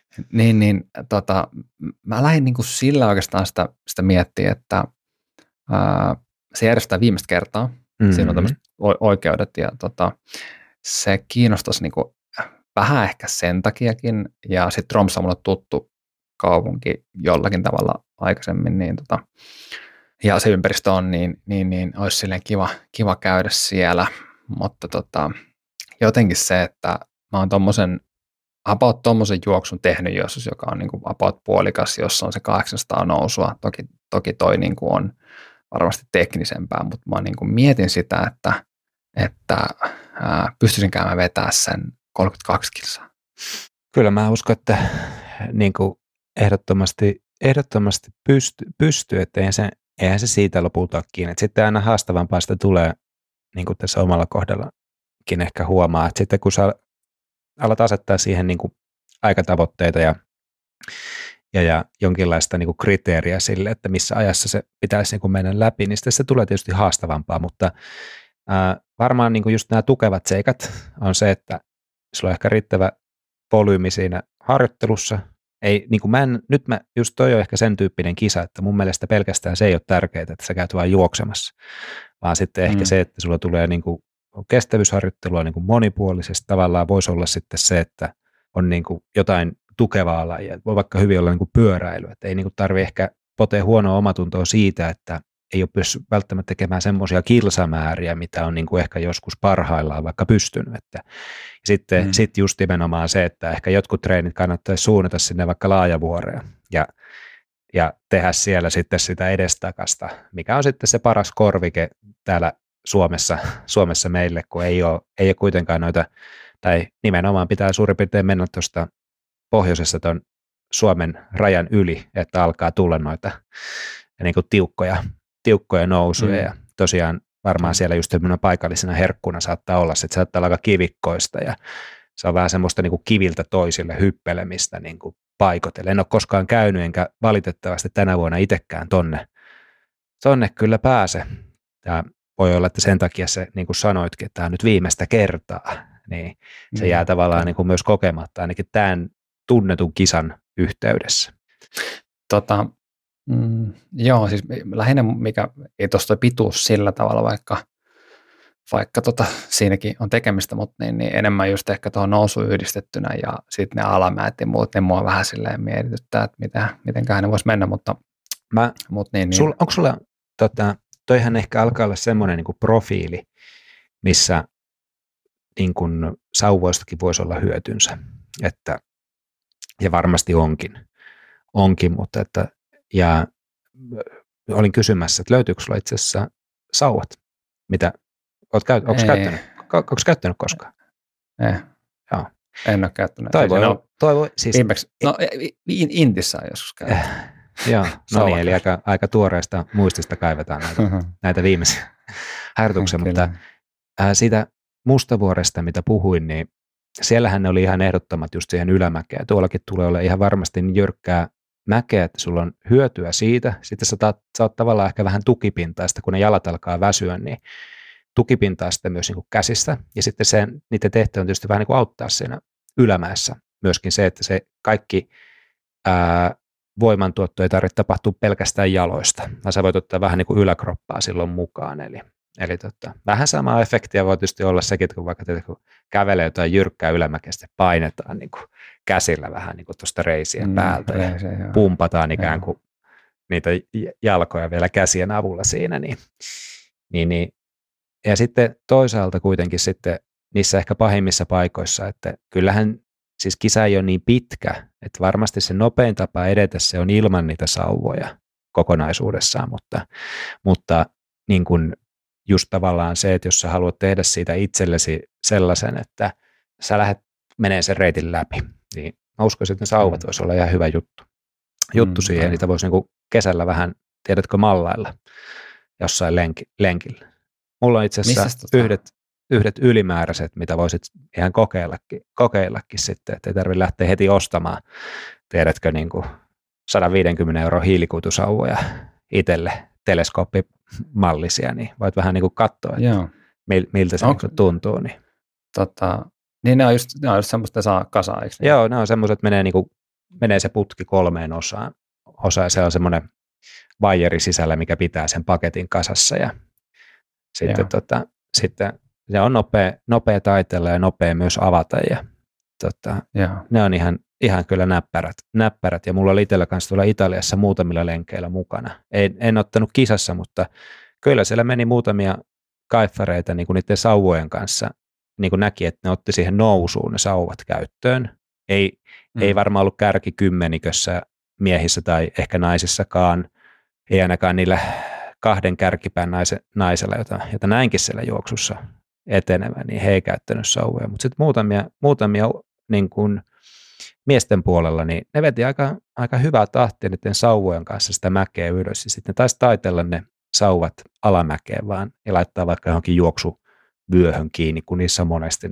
Mä lähdin niin kuin sillä oikeastaan sitä miettiä, että se järjestetään viimeistä kertaa. Siinä on tämmöiset oikeudet ja se kiinnostaisi niin kuin vähän ehkä sen takiakin. Ja sitten Tromsø on mulle tuttu kaupunki jollakin tavalla aikaisemmin. Ja se ympäristö on, niin olisi silleen kiva käydä siellä. Mutta jotenkin se, että mä oon tommosen juoksun tehnyt joskus, joka on niin kuin about puolikas, jossa on se 800 nousua. Toki toi niin kuin on varmasti teknisempää, mutta mä niin kuin mietin sitä, että pystyisin käymään vetää sen 32 kilsaa. Kyllä mä uskon, että niin kuin ehdottomasti pystyy, että eihän se siitä lopulta ole kiinni. Sitten aina haastavampaa sitä tulee, niin kuin tässä omalla kohdallakin ehkä huomaa, että sitten kun sä alat asettaa siihen niin kuin aikatavoitteita ja jonkinlaista niin kuin kriteeriä sille, että missä ajassa se pitäisi niin kuin mennä läpi, niin sitten se tulee tietysti haastavampaa, mutta varmaan niin kuin just nämä tukevat seikat on se, että sulla on ehkä riittävä volyymi siinä harjoittelussa. Ei, niin kuin just toi on ehkä sen tyyppinen kisa, että mun mielestä pelkästään se ei ole tärkeää, että sä käyt vain juoksemassa, vaan sitten ehkä se, että sulla tulee niin kuin kestävyysharjoittelua niin kuin monipuolisesti, tavallaan voisi olla sitten se, että on niin kuin jotain tukevaa lajia. Voi vaikka hyvin olla niin kuin pyöräily, että ei niin kuin tarvitse ehkä potea huonoa omatuntoa siitä, että ei ole pystynyt välttämättä tekemään semmoisia kilsamääriä, mitä on niin kuin ehkä joskus parhaillaan vaikka pystynyt. Sitten just nimenomaan se, että ehkä jotkut treenit kannattaisi suunnata sinne vaikka Laajavuoreen ja tehdä siellä sitten sitä edestakasta, mikä on sitten se paras korvike täällä Suomessa meille, kun ei ole kuitenkaan noita, tai nimenomaan pitää suurin piirtein mennä tuosta pohjoisessa tuon Suomen rajan yli, että alkaa tulla noita niin kuin tiukkoja nousuja, ja tosiaan varmaan siellä just paikallisena herkkuna saattaa olla, että se saattaa olla aika kivikkoista, ja se on vähän semmoista niin kuin kiviltä toisille hyppelemistä niin kuin paikotelle. En ole koskaan käynyt, enkä valitettavasti tänä vuonna itsekään tonne kyllä pääse. Ja voi olla, että sen takia se, niin kuin sanoitkin, että tämä on nyt viimeistä kertaa, niin se jää tavallaan niin kuin myös kokematta, ainakin tämän tunnetun kisan yhteydessä. Joo, siis lähinnä mikä ei tuosta pituus sillä tavalla, vaikka siinäkin on tekemistä, mutta niin enemmän just ehkä tuohon nousuun yhdistettynä ja sitten ne alamäet ja muut, niin mua vähän silleen mietityttää, että mitenköhän ne voisi mennä, mutta onko sulla, toihan ehkä alkaa olla semmoinen niin kuin profiili, missä niin kuin sauvoistakin voisi olla hyötynsä, ja varmasti onkin, mutta ja olin kysymässä, että löytyykö sulla itse asiassa sauvat, mitä onko käyttänyt koskaan? Ei. Joo. En ole käyttänyt. Toivoi siis. Intissä on joskus käynyt. Joo, no niin, eli aika tuoreesta muistista kaivetaan näitä viimeisiä harjoituksia, mutta siitä Mustavuoresta, mitä puhuin, niin siellähän ne oli ihan ehdottomat just siihen ylämäkeen. Tuollakin tulee olla ihan varmasti niin jyrkkää mäkeä, että sulla on hyötyä siitä. Sitten sä oot tavallaan ehkä vähän tukipintaista, kun ne jalat alkaa väsyä, niin tukipintaa sitten myös niin kuin käsissä. Ja sitten niiden tehtävä on tietysti vähän niin kuin auttaa siinä ylämäessä. Myöskin se, että se kaikki voimantuotto ei tarvitse tapahtua pelkästään jaloista, vaan sä voit ottaa vähän niin kuin yläkroppaa silloin mukaan. Eli vähän samaa efektiä voi tietysti olla sekin, että kun vaikka kun kävelee jotain jyrkkää ylämäkeä, painetaan niin kuin käsillä vähän niin kuin tuosta reisien päältä ja pumpataan ikään kuin niitä jalkoja vielä käsien avulla siinä. Niin. Ja sitten toisaalta kuitenkin sitten niissä ehkä pahimmissa paikoissa, että kyllähän siis kisa ei ole niin pitkä, että varmasti se nopein tapa edetä se on ilman niitä sauvoja kokonaisuudessaan, mutta niin kuin just tavallaan se, että jos sä haluat tehdä siitä itsellesi sellaisen, että sä lähdet menee sen reitin läpi, niin mä uskoisin, että ne sauvat voisi olla ihan hyvä juttu siihen, niitä voisi niinku kesällä vähän, tiedätkö, mallailla jossain lenkillä. Mulla on itse asiassa yhdet ylimääräiset, mitä voisit ihan kokeillakin sitten, että ei tarvitse lähteä heti ostamaan, tiedätkö, niin kuin 150 € hiilikuitusauvoja itselle teleskooppimallisia, niin voit vähän niin kuin katsoa, että miltä se niin tuntuu. Niin. Niin ne on just semmoista, että saa kasaan, eikö niin? Joo, ne on semmoiset, että menee se putki 3 osaan. Ja se on semmoinen vaijeri sisällä, mikä pitää sen paketin kasassa, ja sitten se on nopea taitella ja nopea myös avata, ja ne on ihan kyllä näppärät, ja mulla oli itsellä kanssa tuolla Italiassa muutamilla lenkeillä mukana. En ottanut kisassa, mutta kyllä siellä meni muutamia kaiffareita niin kuin niiden sauvojen kanssa, niin kuin näki, että ne otti siihen nousuun ne sauvat käyttöön. Ei varmaan ollut kärkikymmenikössä miehissä tai ehkä naisissakaan, ei ainakaan niillä 2 kärkipään naisella, jota näinkin siellä juoksussa etenevän, niin he ei käyttänyt sauvoja, mutta sitten muutamia niin kuin miesten puolella, niin ne veti aika hyvää tahtia niiden sauvojen kanssa sitä mäkeä ylös, ja sitten ne taisi taitella ne sauvat alamäkeen vaan, ja laittaa vaikka johonkin juoksuvyöhön kiinni, kun niissä on monesti ne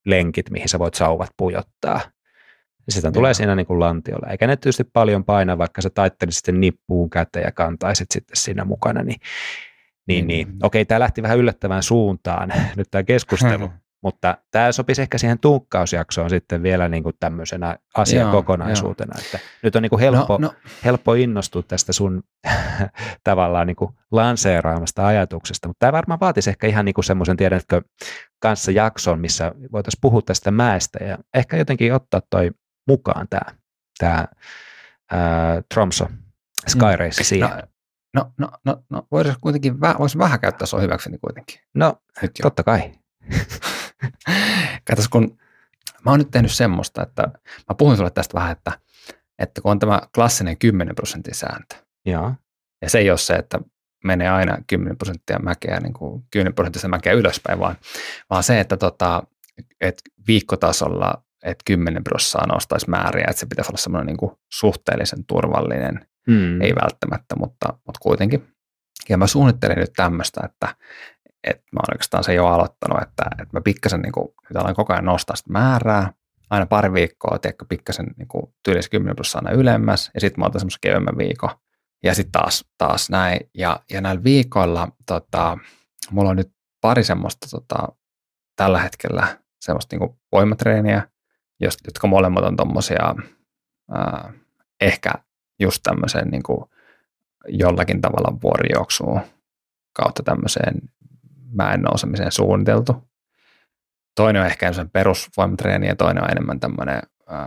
lenkit, mihin sä voit sauvat pujottaa. Ja sitä tulee siinä niin kuin lantiolla. Eikä ne tietysti paljon paina, vaikka sä taittelisit sitten nippuun käteen ja kantaisit sitten siinä mukana. Niin. Okei, tämä lähti vähän yllättävään suuntaan nyt tämä keskustelu, mutta tämä sopisi ehkä siihen tunkkausjaksoon sitten vielä niin kuin tämmöisenä asiakokonaisuutena. Että nyt on niin kuin helppo innostua tästä sun tavallaan niin kuin lanseeraamasta ajatuksesta, mutta tämä varmaan vaatisi ehkä ihan niin kuin semmoisen, tiedätkö, kanssa jakson, missä voitaisiin puhua tästä mäestä ja ehkä jotenkin ottaa toi mukaan tämä Tromso Sky Race siihen. No voisi vähän käyttää sua hyväkseni kuitenkin. No, totta kai. Katsos, kun mä oon nyt tehnyt semmoista, että mä puhuin sulle tästä vähän, että kun on tämä klassinen 10% sääntö. Joo. Ja se ei ole se, että menee aina 10% mäkeä, niin kuin 10% mäkeä ylöspäin, vaan se, että viikkotasolla että 10% nostaisi määriä, että se pitäisi olla semmoinen niin kuin suhteellisen turvallinen, ei välttämättä, mutta kuitenkin. Ja mä suunnittelin nyt tämmöistä, että mä oon oikeastaan se jo aloittanut, että mä pikkasen niin kuin, nyt alan koko ajan nostaa sitä määrää, aina pari viikkoa, tiedätkö, pikkasen niin kuin tyylissä 10% aina ylemmäs, ja sitten mä otan semmoisen kevyemmän viikon, ja sitten taas näin, ja näillä viikoilla mulla on nyt pari semmoista tällä hetkellä semmoista niin kuin voimatreeniä, jotka molemmat on tommosia ehkä just tämmöiseen niin kuin jollakin tavalla vuorijuoksuun kautta tämmöiseen mäen nousemiseen suunniteltu. Toinen on ehkä sen perusvoimatreeni ja toinen on enemmän tämmöinen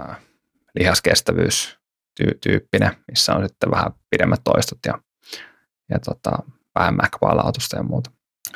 lihaskestävyystyyppinen, missä on sitten vähän pidemmät toistot ja vähemmän palautusta ja muuta.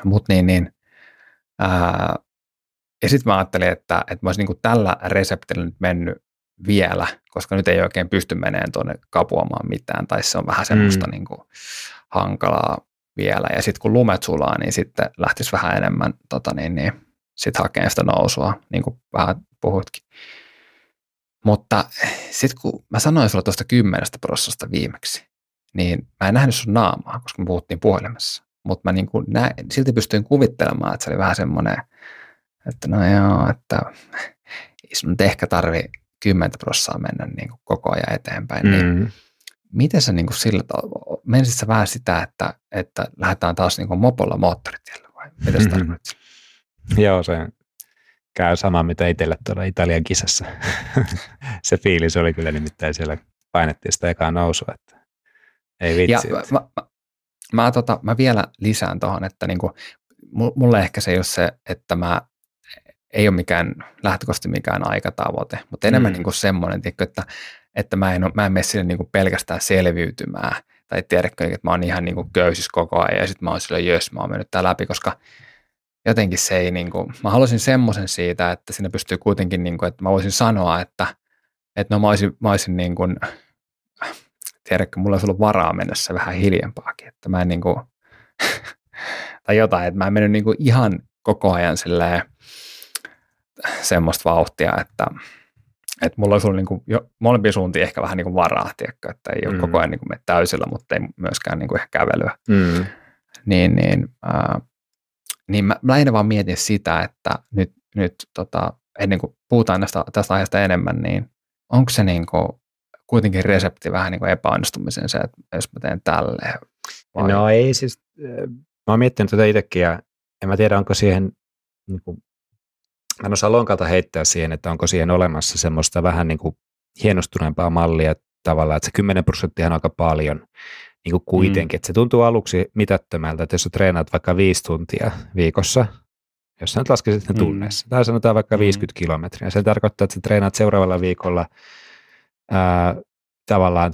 Ja sitten mä ajattelin, että mä olisin niin tällä reseptillä nyt mennyt vielä, koska nyt ei oikein pysty menemään tuonne kapuamaan mitään, tai se on vähän semmoista niin kuin hankalaa vielä. Ja sitten kun lumet sulaa, niin sitten lähtisi vähän enemmän sitten hakemaan sitä nousua, niin kuin vähän puhuitkin. Mutta sitten kun mä sanoin sulle tuosta 10% viimeksi, niin mä en nähnyt sun naamaa, koska me puhuttiin puhelimessa. Mutta mä niin kuin silti pystyin kuvittelemaan, että se oli vähän semmoinen, että no joo, että ei sun nyt ehkä tarvi 10% mennä niin kuin koko ajan eteenpäin. Niin miten sä niin kuin sillä tavalla, menisit sä vähän sitä, että lähdetään taas niin kuin mopolla moottoritiellä vai mitä sä tarkoitat? Joo, se käy sama mitä itselle tuolla Italian kisassa. Se fiilis oli kyllä nimittäin siellä, painettiin sitä ekaa nousua, että ei vitsi. Ja mä vielä lisään tuohon, että niinku, mulle ehkä se ei ole se, että ei ole lähtökohtaisesti mikään aikatavoite, mutta enemmän niinku semmoinen, että mä en mene sinne niinku pelkästään selviytymään, tai tiedätkö, että mä oon ihan niinku köysissä koko ajan, ja sitten mä oon silleen, mä oon mennyt tää läpi, koska jotenkin se ei, niinku, mä haluaisin semmoisen siitä, että siinä pystyy kuitenkin, niinku, että mä voisin sanoa, että no mä olisin niin kuin, tiedätkö, mulla olisi ollut varaa mennä se vähän hiljempaakin, että mä en niin kuin, tai jotain, että mä en mennyt niin kuin ihan koko ajan silleen semmoista vauhtia, että mulla olisi ollut niin kuin jo molempiin suuntiin ehkä vähän niin kuin varaa, tiedätkö, että ei ole koko ajan niin kuin mene täysillä, mutta ei myöskään niin kuin ehkä kävelyä. Niin mä lähinnä vaan mietin sitä, että nyt ennen kuin puhutaan tästä aiheesta enemmän, niin onko se niin kuin kuitenkin resepti vähän niin kuin epäonnistumiseen se, että jos mä teen tälleen? Vai? No ei siis, mä oon miettinyt tätä itsekin ja en mä tiedä, onko siihen, niin kuin, mä en osaa lonkalta heittää siihen, että onko siihen olemassa semmoista vähän niin kuin hienostuneempaa mallia tavallaan, että se 10% on aika paljon niin kuin kuitenkin, että se tuntuu aluksi mitättömältä, että jos sä treenaat vaikka 5 tuntia viikossa, jos sä nyt laskisit ne tunneissa, tai sanotaan vaikka 50 kilometriä, se tarkoittaa, että sä treenaat seuraavalla viikolla tavallaan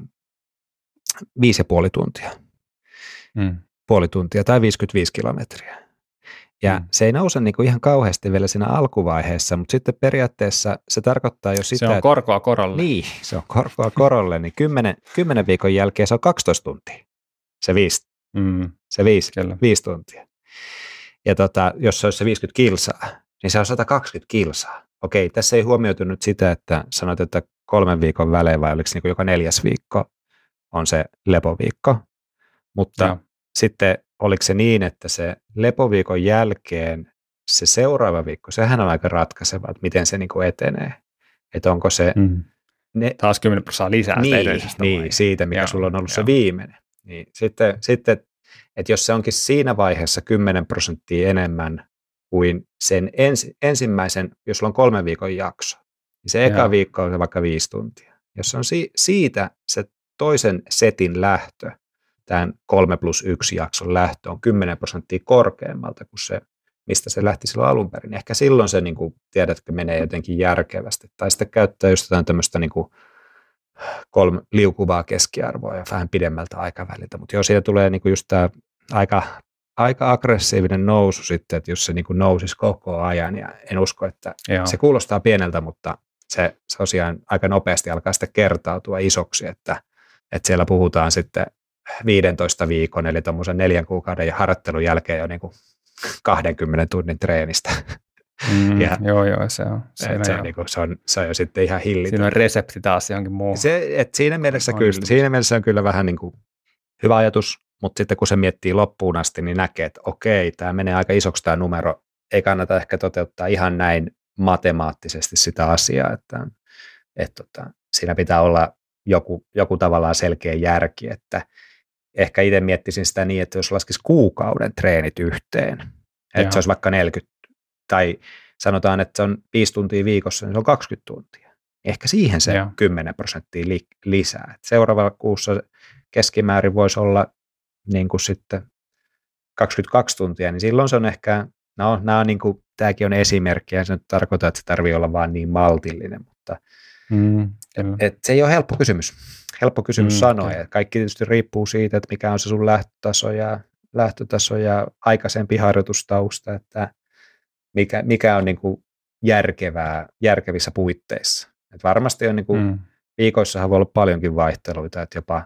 5,5 tuntia. Puoli tuntia tai 55 kilometriä. Ja se ei nouse niinku ihan kauheasti vielä siinä alkuvaiheessa, mutta sitten periaatteessa se tarkoittaa jo sitä, se on korkoa korolle. Niin, se on korkoa korolle, niin 10 viikon jälkeen se on 12 tuntia. Se 5 tuntia. Ja jos se olisi se 50 kilsaa, niin se on 120 kilsaa. Okei, tässä ei huomioitu nyt sitä, että sanoit, että 3 viikon välein vai oliko niin joka 4. viikko on se lepoviikko. Mutta sitten oliko se niin, että se lepoviikon jälkeen se seuraava viikko, sehän on aika ratkaiseva, että miten se niin kuin etenee. Että onko se... Taas 10% lisää niin, siitä, mikä sulla on ollut se viimeinen. Niin, sitten, että jos se onkin siinä vaiheessa 10% enemmän kuin sen ensimmäisen, jos sulla on 3 viikon jakso, niin se eka viikko on se vaikka 5 tuntia. Jos on siitä se toisen setin lähtö, tämän 3+1 jakson lähtö on 10% korkeammalta kuin se, mistä se lähti silloin alun perin. Ehkä silloin se, niin kuin, tiedätkö, menee jotenkin järkevästi. Tai sitten käyttää just jotain tämmöistä niin kuin 3 liukuvaa keskiarvoa ja vähän pidemmältä aikaväliltä. Mutta jos siitä tulee niin kuin just tämä aika aggressiivinen nousu sitten, että jos se niin kuin nousisi koko ajan, ja en usko, että se kuulostaa pieneltä, mutta se tosiaan aika nopeasti alkaa sitten kertautua isoksi, että siellä puhutaan sitten 15 viikon, eli tuommoisen 4 kuukauden ja harjoittelun jälkeen jo niin kuin 20 tunnin treenistä. Se on jo sitten ihan hillitön. Siinä on resepti taas johonkin muuhun. Siinä mielessä on kyllä vähän niin kuin hyvä ajatus, mutta sitten kun se miettii loppuun asti, niin näkee, että okei, tämä menee aika isoksi tämä numero. Ei kannata ehkä toteuttaa ihan näin matemaattisesti sitä asiaa, että siinä pitää olla joku tavallaan selkeä järki, että ehkä itse miettisin sitä niin, että jos laskisi kuukauden treenit yhteen, että se olisi vaikka 40, tai sanotaan, että se on 5 tuntia viikossa, niin se on 20 tuntia. Ehkä siihen se 10% lisää. Et seuraavalla kuussa keskimäärin voisi olla niin kuin sitten 22 tuntia, niin silloin se on ehkä, nämä on niin kuin, tämäkin on esimerkki, ja se nyt tarkoittaa, että se tarvitsee olla vaan niin maltillinen, mutta se ei ole helppo kysymys sanoa, ja kaikki tietysti riippuu siitä, että mikä on se sun lähtötaso ja aikaisempi harjoitustausta, että mikä on niin kuin järkevissä puitteissa. Et varmasti on niin kuin, viikoissahan voi olla paljonkin vaihteluita, että jopa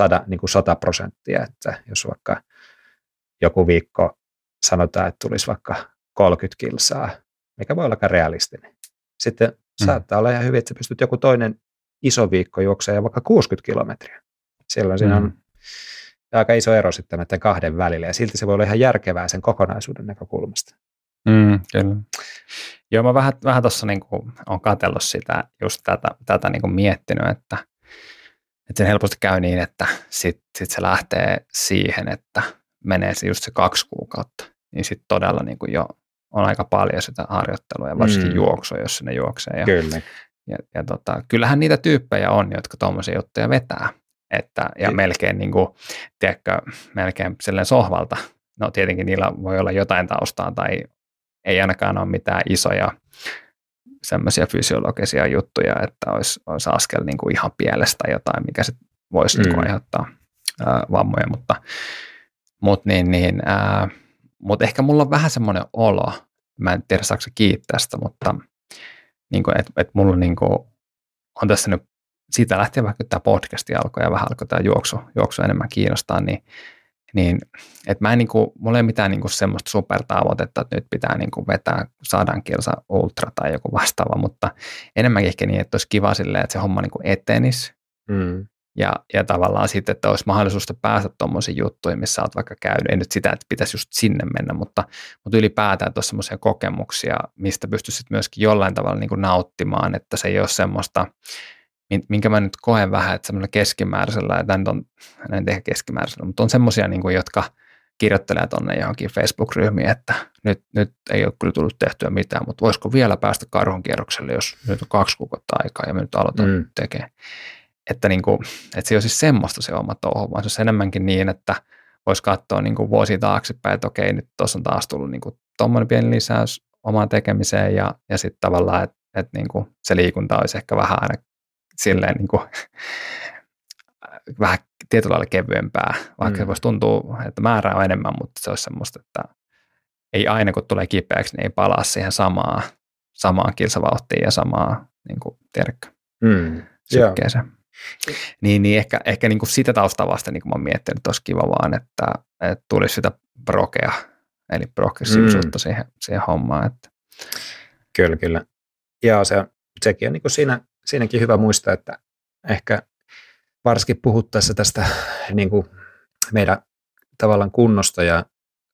100%, että jos vaikka joku viikko sanotaan, että tulisi vaikka 30 kilsaa, mikä voi olla aika realistinen. Sitten saattaa olla ihan hyvin, että sä pystyt joku toinen iso viikko juoksemaan vaikka 60 kilometriä. Silloin siinä on aika iso ero sitten näiden kahden välillä, ja silti se voi olla ihan järkevää sen kokonaisuuden näkökulmasta. Kyllä. Joo, mä vähän tuossa niinku olen katsellut sitä, just tätä niinku miettinyt, että sen helposti käy niin, että sit se lähtee siihen, että menee se just se 2 kuukautta, niin sitten todella niinku jo on aika paljon sitä harjoittelua ja varsinkin juoksua, jos sinne juoksee. Kyllä. Ja kyllähän niitä tyyppejä on, jotka tuommoisia juttuja vetää, ja melkein, niinku, tiedätkö, melkein silleen sohvalta. No tietenkin niillä voi olla jotain taustaa tai ei ainakaan ole mitään isoja semmoisia fysiologisia juttuja, että olisi askel niin kuin ihan pielestä jotain, mikä sitten voisi niin kuin aiheuttaa vammoja, mutta ehkä mulla on vähän semmoinen olo, mä en tiedä saako se kiittää sitä, mutta niin että mulla niin kuin, on tässä nyt siitä lähtien, vaikka tämä podcasti alkoi ja vähän alkoi tämä juoksu enemmän kiinnostaa, niin että mä en niinku, mulla ei mitään niinku semmoista supertavoitetta, että nyt pitää niinku vetää 100 kilsa ultra tai joku vastaava, mutta enemmänkin ehkä niin, että olisi kiva silleen, että se homma niinku etenisi. Ja tavallaan sitten, että olisi mahdollisuus päästä tuommoisiin juttuihin, missä olet vaikka käynyt. Ei nyt sitä, että pitäisi just sinne mennä, mutta ylipäätään, että olisi semmoisia kokemuksia, mistä pystyisi myöskin jollain tavalla niinku nauttimaan, että se ei ole semmoista, minkä mä nyt koen vähän, että semmoisella keskimääräisellä, en tehdä keskimääräisellä, mutta on semmoisia, niin kuin, jotka kirjoittelee tuonne johonkin Facebook-ryhmiin, että nyt ei ole kyllä tullut tehtyä mitään, mutta voisiko vielä päästä karhunkierrokselle, jos nyt on 2 kuukautta aikaa ja me nyt aloitan tekemään. Että, niin kuin, että se ei ole siis semmoista se oma touhu, vaan se olisi enemmänkin niin, että voisi katsoa niin kuin vuosia taaksepäin, että okei, nyt tuossa on taas tullut niin kuin tuommoinen pieni lisäys omaan tekemiseen ja sitten tavallaan, että niin kuin se liikunta olisi ehkä vähän aina silleen niin kuin, vähän tietyllä lailla kevyempää, vaikka se voisi tuntua, että määrä on enemmän, mutta se olisi semmoista, että ei aina kun tulee kipeäksi, niin ei palaa siihen samaan kilsavauhtiin ja samaan, niin kuin, tiedätkö, sykkeeseen. Niin ehkä niin kuin sitä taustaa vasten niin kuin mä oon miettinyt, että olisi kiva vaan, että tulisi sitä prokea, eli progressiivisuutta siihen hommaan. Että. Kyllä. Ja sekin on niin kuin siinäkin hyvä muistaa, että ehkä varsinkin puhuttaessa tästä niin kuin meidän tavallaan kunnosta ja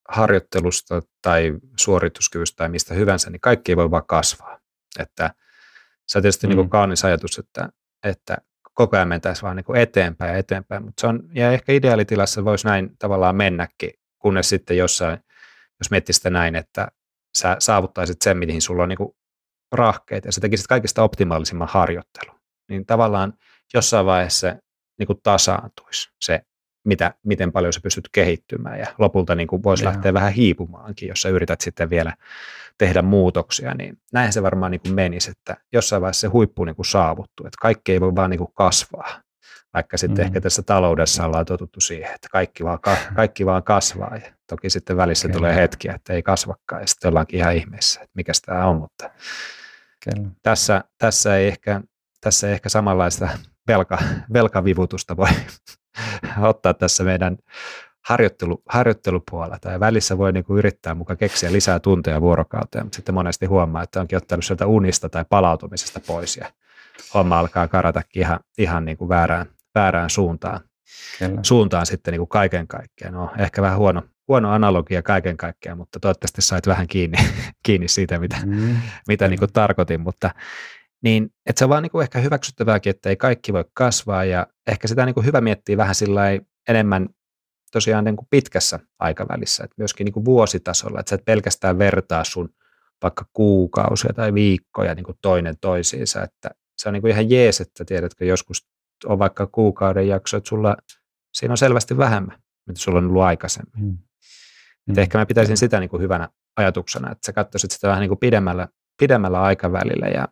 harjoittelusta tai suorituskyvystä tai mistä hyvänsä, niin kaikki ei voi vaan kasvaa. Että se on tietysti niin kuin kaunis ajatus, että koko ajan mentäisiin vaan niin kuin eteenpäin ja eteenpäin, mutta se on, ja ehkä ideaalitilassa voisi näin tavallaan mennäkin, kunnes sitten jossain, jos miettii sitä näin, että sä saavuttaisit sen, mihin sulla on niin kuin rahkeet, ja sä tekisit kaikista optimaalisimman harjoittelun, niin tavallaan jossain vaiheessa se niin kuin tasaantuisi se, miten paljon sä pystyt kehittymään, ja lopulta niin kuin voisi lähteä vähän hiipumaankin, jos sä yrität sitten vielä tehdä muutoksia, niin näinhän se varmaan niin kuin menisi, että jossain vaiheessa se huippu niin kuin saavuttuu, että kaikki ei voi vaan niin kuin kasvaa, vaikka sitten ehkä tässä taloudessa ollaan totuttu siihen, että kaikki vaan kasvaa, ja toki sitten välissä tulee hetkiä, että ei kasvakaan, ja sitten ollaankin ihan ihmeessä, että mikäs tämä on, mutta tässä ei ehkä samanlaista velkavivutusta voi ottaa tässä meidän harjoittelupuolella, tai välissä voi niinku yrittää mukaan keksiä lisää tunteja vuorokauteen, mutta sitten monesti huomaa, että onkin ottanut sieltä unista tai palautumisesta pois, ja homma alkaa karatakin ihan niinku väärään suuntaan sitten niinku kaiken kaikkiaan. No, ehkä vähän huono analogia kaiken kaikkiaan, mutta toivottavasti sait vähän kiinni siitä, mitä niinku tarkoitin, mutta niin, että se on vaan niinku ehkä hyväksyttävääkin, että ei kaikki voi kasvaa, ja ehkä sitä niinku hyvä miettiä vähän sillai enemmän tosiaan niin kuin pitkässä aikavälissä, että myöskin niin kuin vuositasolla, että sä et pelkästään vertaa sun vaikka kuukausia tai viikkoja niin kuin toinen toisiinsa, että se on niin kuin ihan jees, että tiedätkö, joskus on vaikka kuukauden jakso, että siinä on selvästi vähemmän, mitä sulla on ollut aikaisemmin. Että ehkä mä pitäisin sitä niin kuin hyvänä ajatuksena, että sä katsoisit sitä vähän niin kuin pidemmällä aikavälillä ja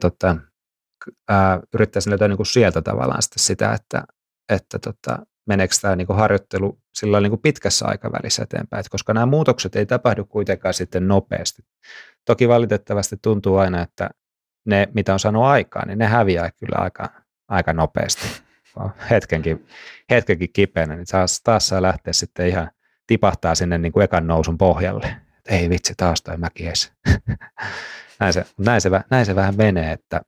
yrittäisin löytää niin kuin sieltä tavallaan sitä, että meneekö tämä niin kuin harjoittelu sillä niin kuin pitkässä aikavälissä eteenpäin, että koska nämä muutokset ei tapahdu kuitenkaan sitten nopeasti. Toki valitettavasti tuntuu aina, että ne, mitä on saanut aikaan, niin ne häviää kyllä aika nopeasti. Hetkenkin kipeänä, niin taas saa lähteä sitten ihan tipahtaa sinne niin kuin ekan nousun pohjalle. Ei vitsi, taas toi mäki ees. näin se vähän menee, että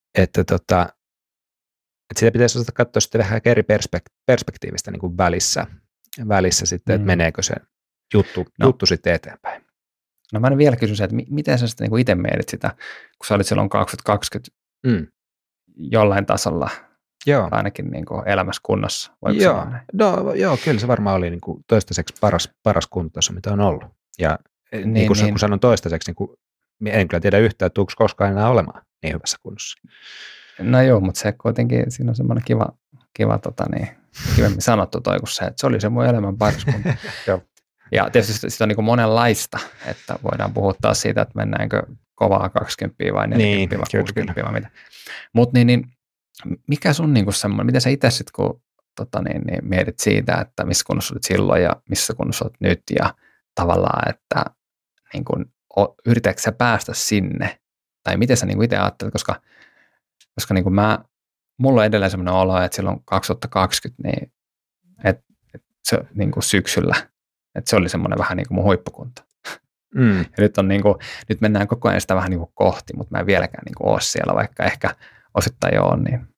sitä pitäisi osata katsoa sitten vähän eri perspektiivistä niin kuin välissä sitten, että meneekö se juttu sitten eteenpäin. No mä en vielä kysy se, että miten sä sitten niin itse mietit sitä, kun sä olit silloin 2020 jollain tasolla, ainakin niin kuin elämässä kunnossa. Joo, kyllä se varmaan oli niin kuin toistaiseksi paras kuntotaso, mitä on ollut. Ja kun sanon toistaiseksi, niin kuin, en kyllä tiedä yhtään, että tuuko koskaan enää olemaan niin hyvässä kunnossa. No joo, mutta se kuitenkin, siinä on semmoinen kiva kivemmin sanottu toi, kun se, että se oli se mun elämän paras kunto. Ja tietysti sitä on niin kuin monenlaista, että voidaan puhua taas siitä, että mennäänkö kovaa 20 vai 40 vai 60 vai mitä. Mutta mikä sun niin semmoinen, miten sä itse sitten kun mietit siitä, että missä kunnossa olet silloin ja missä kunnossa olet nyt ja tavallaan, että niin kuin, yritätkö sä päästä sinne tai miten sä niin itse ajattelet, koska niin kuin mulla on edelleen semmoinen olo, että silloin 2020 niin, että se niin kuin syksyllä, että se oli semmoinen vähän niin kuin mun huippukunta. Ja nyt mennään koko ajan sitä vähän niin kuin kohti, mutta mä en vieläkään niin kuin ole siellä, vaikka ehkä osittain jo on. Niin.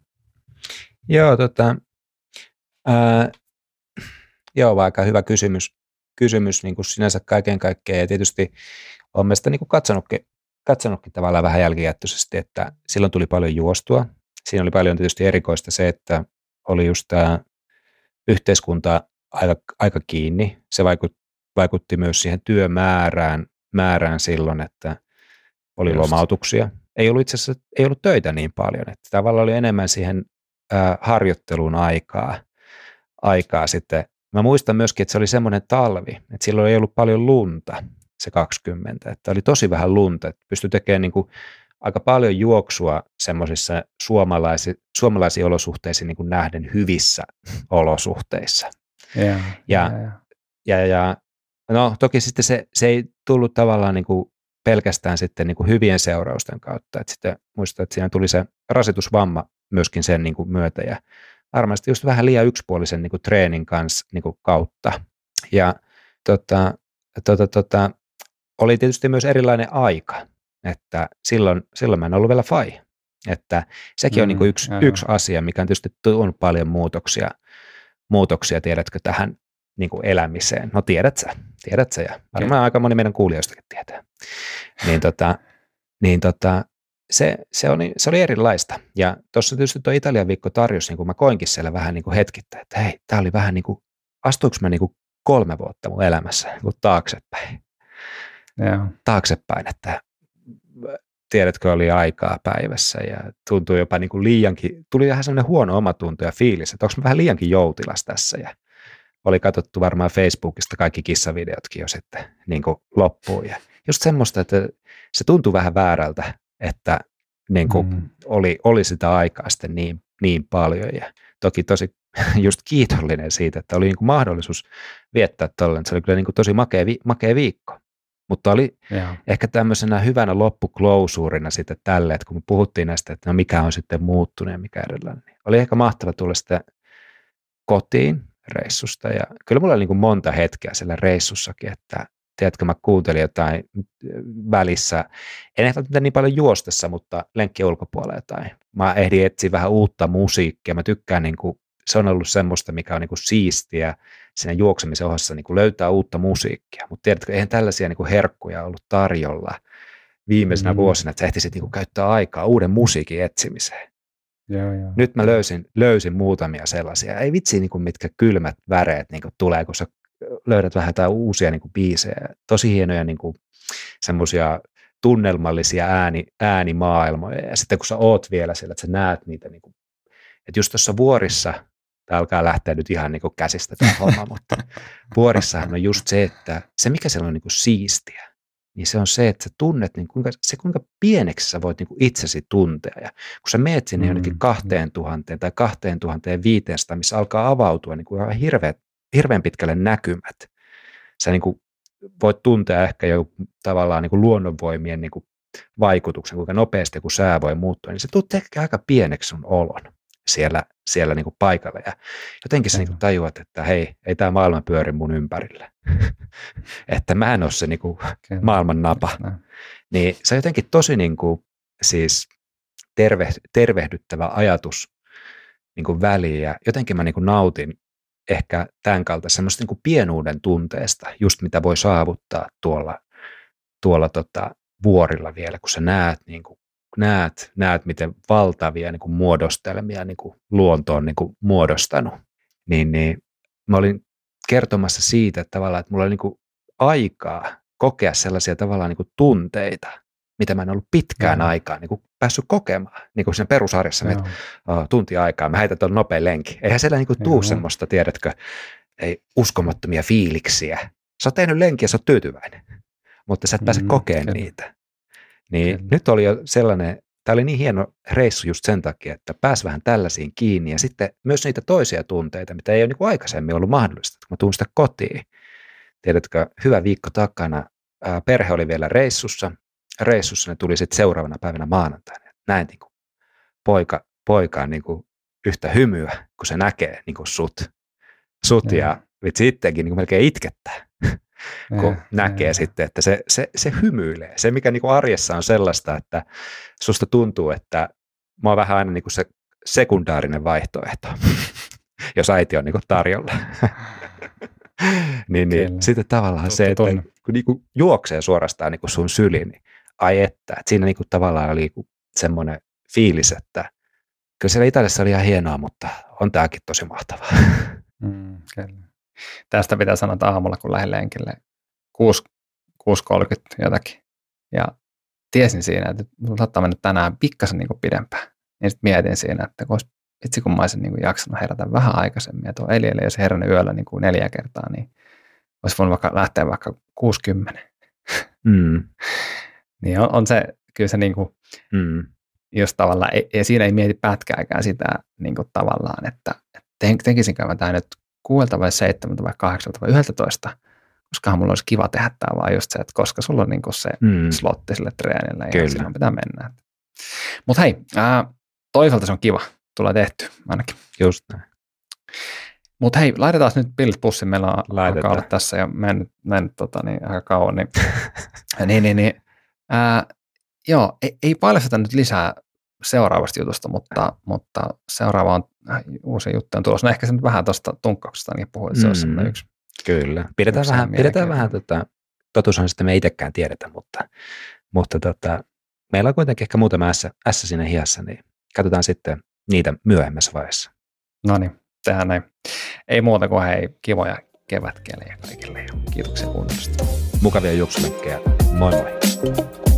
Joo, aika hyvä kysymys niin kuin sinänsä kaiken kaikkiaan. Ja tietysti olen mielestäni niin kuin katsonutkin tavallaan vähän jälkijättöisesti, että silloin tuli paljon juostua. Siinä oli paljon tietysti erikoista se, että oli just tämä yhteiskunta aika kiinni. Se vaikutti myös siihen työmäärään silloin, että oli lomautuksia. Ei ollut töitä niin paljon, että tavallaan oli enemmän siihen harjoitteluun aikaa sitten. Mä muistan myöskin, että se oli semmoinen talvi, että silloin ei ollut paljon lunta, se 20, että oli tosi vähän lunta, että pystyi tekemään niin kuin aika paljon juoksua semmoisissa suomalaisiin olosuhteisiin niin kuin nähden hyvissä olosuhteissa. Ja no toki sitten se ei tullut tavallaan niin kuin pelkästään sitten niin kuin hyvien seurausten kautta, että sitten muistan, että siinä tuli se rasitusvamma myöskin sen niin kuin myötä ja varmasti just vähän liian yksipuolisen niin kuin treenin kanssa niin kuin kautta. Ja oli tietysti myös erilainen aika, että silloin mä en ollut vielä fai. Että sekin on niin kuin yksi asia, mikä on tietysti tuonut paljon muutoksia, tiedätkö, niin kuin elämiseen. No tiedät sä ja varmaan aika moni meidän kuulijoistakin tietää. Se oli erilaista. Ja tuossa tietysti tuo Italian viikko tarjosi, niin kuin mä koinkin siellä vähän niin kuin hetkittäin, että hei, tämä oli vähän niin kuin, astuinko mä niin kuin 3 vuotta mun elämässä niin kuin taaksepäin. Joo. Taaksepäin, että tiedätkö, oli aikaa päivässä ja tuntui jopa niin kuin liiankin, tuli vähän sellainen huono omatunto ja fiilis, että onko mä vähän liiankin joutilas tässä ja oli katsottu varmaan Facebookista kaikki kissavideotkin jo sitten niin kuin loppuun ja just semmoista, että se tuntui vähän väärältä, että niin kuin oli sitä aikaa sitten niin paljon ja toki tosi just kiitollinen siitä, että oli niin kuin mahdollisuus viettää tolleen, se oli kyllä niin kuin tosi makea viikko. Mutta oli ehkä tämmöisenä hyvänä loppuklausuurina sitten tälle, että kun me puhuttiin näistä, että no mikä on sitten muuttunut ja mikä edelleen, niin oli ehkä mahtava tulla sitten kotiin reissusta. Ja kyllä mulla oli niin kuin monta hetkeä siellä reissussakin, että tiedätkö, mä kuuntelin jotain välissä, en ehkä niin paljon juostessa, mutta lenkkien ulkopuolella jotain. Mä ehdin etsiä vähän uutta musiikkia, mä tykkään niin kuin, se on ollut semmoista, mikä on niin kuin siistiä siinä juoksemisen ohessa niin kuin löytää uutta musiikkia, mutta tiedätkö, eihän tällaisia niin kuin herkkuja ollut tarjolla viimeisenä vuosina, että sä ehtisit niin kuin käyttää aikaa uuden musiikin etsimiseen. Joo. Nyt mä löysin muutamia sellaisia, ei vitsi niin kuin mitkä kylmät väreet niin kuin tulee, kun sä löydät vähän jotain uusia niin kuin biisejä, tosi hienoja niin kuin semmoisia tunnelmallisia äänimaailmoja, ja sitten kun sä oot vielä siellä, että sä näet niitä, niin kuin, että just tuossa vuorissa, tämä alkaa lähteä nyt ihan niin kuin käsistä tämä homma, mutta vuorissahan on just se, että se mikä siellä on niin kuin siistiä, niin se on se, että sä tunnet, niin kuinka pieneksi sä voit niin kuin itsesi tuntea, ja kun sä meet sinne jonnekin 2000 tai 2500, missä alkaa avautua niin kuin hirveän pitkälle näkymät, sä niin kuin voit tuntea ehkä jo tavallaan niin kuin luonnonvoimien niin kuin vaikutuksen, kuinka nopeasti kun sää voi muuttua, niin se tekee aika pieneksi sun olon siellä niin kuin paikalla. Ja jotenkin sä niin kuin tajuat, että hei, ei tämä maailma pyöri mun ympärillä. Että mä en ole se niin kuin maailman napa. Niin se on jotenkin tosi niin kuin, siis tervehdyttävä ajatus niin kuin väliin. Ja jotenkin mä niin kuin nautin ehkä tämän kaltaista semmoista niin kuin pienuuden tunteesta, just mitä voi saavuttaa tuolla vuorilla vielä, kun sä näet miten valtavia niin kuin muodostelmia niin kuin luonto on niin kuin muodostanut, niin mä olin kertomassa siitä, että tavallaan, että mulla oli niin kuin aikaa kokea sellaisia tavallaan niin kuin tunteita, mitä mä en ollut pitkään aikaan niin kuin päässyt kokemaan, niin kuin siinä perusarjessa, että tunti aikaa, mä heitän tuon nopean lenki. Eihän siellä niin kuin tuu semmoista, tiedätkö, ei uskomattomia fiiliksiä. Sä oot tehnyt lenkiä, sä oot tyytyväinen, mutta sä et pääse kokemaan niitä. Niin nyt oli jo sellainen, tämä oli niin hieno reissu just sen takia, että pääsi vähän tällaisiin kiinni ja sitten myös niitä toisia tunteita, mitä ei ole niin kuin aikaisemmin ollut mahdollista, kun mä tuun sitä kotiin. Tiedätkö, hyvä viikko takana, perhe oli vielä reissussa ne tuli sitten seuraavana päivänä maanantaina. Näin niin kuin poika on niin kuin yhtä hymyä, kun se näkee niin kuin sut ja vitsi itsekin niin kuin melkein itkettää. Kun näkee sitten, että se hymyilee. Se, mikä niin kuin arjessa on sellaista, että susta tuntuu, että mä oon vähän aina niin kuin se sekundaarinen vaihtoehto, jos äiti on niin kuin tarjolla. niin sitten tavallaan se, että kun niin kuin juoksee suorastaan niin kuin sun syliin, niin ai että siinä niin kuin tavallaan oli semmoinen fiilis, että kyllä siellä Italiassa oli ihan hienoa, mutta on tämäkin tosi mahtavaa. Tästä pitää sanoa, että aamulla kun lähdin lenkille 6.30 jotakin. Ja tiesin siinä, että mulla saattaa mennä tänään pikkasen niin pidempään. Ja sitten mietin siinä, että itse kun mä olisin niin jaksanut herätä vähän aikaisemmin, ja tuo Elielle, jos herännyt yöllä niin 4 kertaa, niin olisi voinut lähteä vaikka 6.10. Niin on se, kyllä se niin kuin, jos tavallaan, ja siinä ei mieti pätkääkään sitä niin kuin tavallaan, että tekisinkö mä tämä nyt 6 vai 7 vai 8 vai 11, koskahan mulla olisi kiva tehdä tämä vaan just se, että koska sulla on niin kuin se slotti sille treenille ja silloin pitää mennä. Mutta hei, toisaalta se on kiva, tulee tehty ainakin. Just näin. Mutta hei, laitetaan nyt pillit pussiin, meillä on alkaa olla tässä jo mennyt aika kauan. Joo, ei paljasteta nyt lisää seuraavasta jutusta, mutta seuraava on uusi juttu on tulossa. No ehkä se nyt vähän tuosta tunkkauksesta ainakin puhuit, se olisi yksi Kyllä. Pidetään vähän totuushan sitten me itsekään tiedetä, mutta meillä on kuitenkin ehkä muutama ässä siinä hiassa, niin katsotaan sitten niitä myöhemmässä vaiheessa. No niin, tehdään näin. Ei muuta kuin hei, kivoja kevätkelejä kaikille ja kiitoksia kuuntelusta. Mukavia juoksulenkkejä. Moi moi.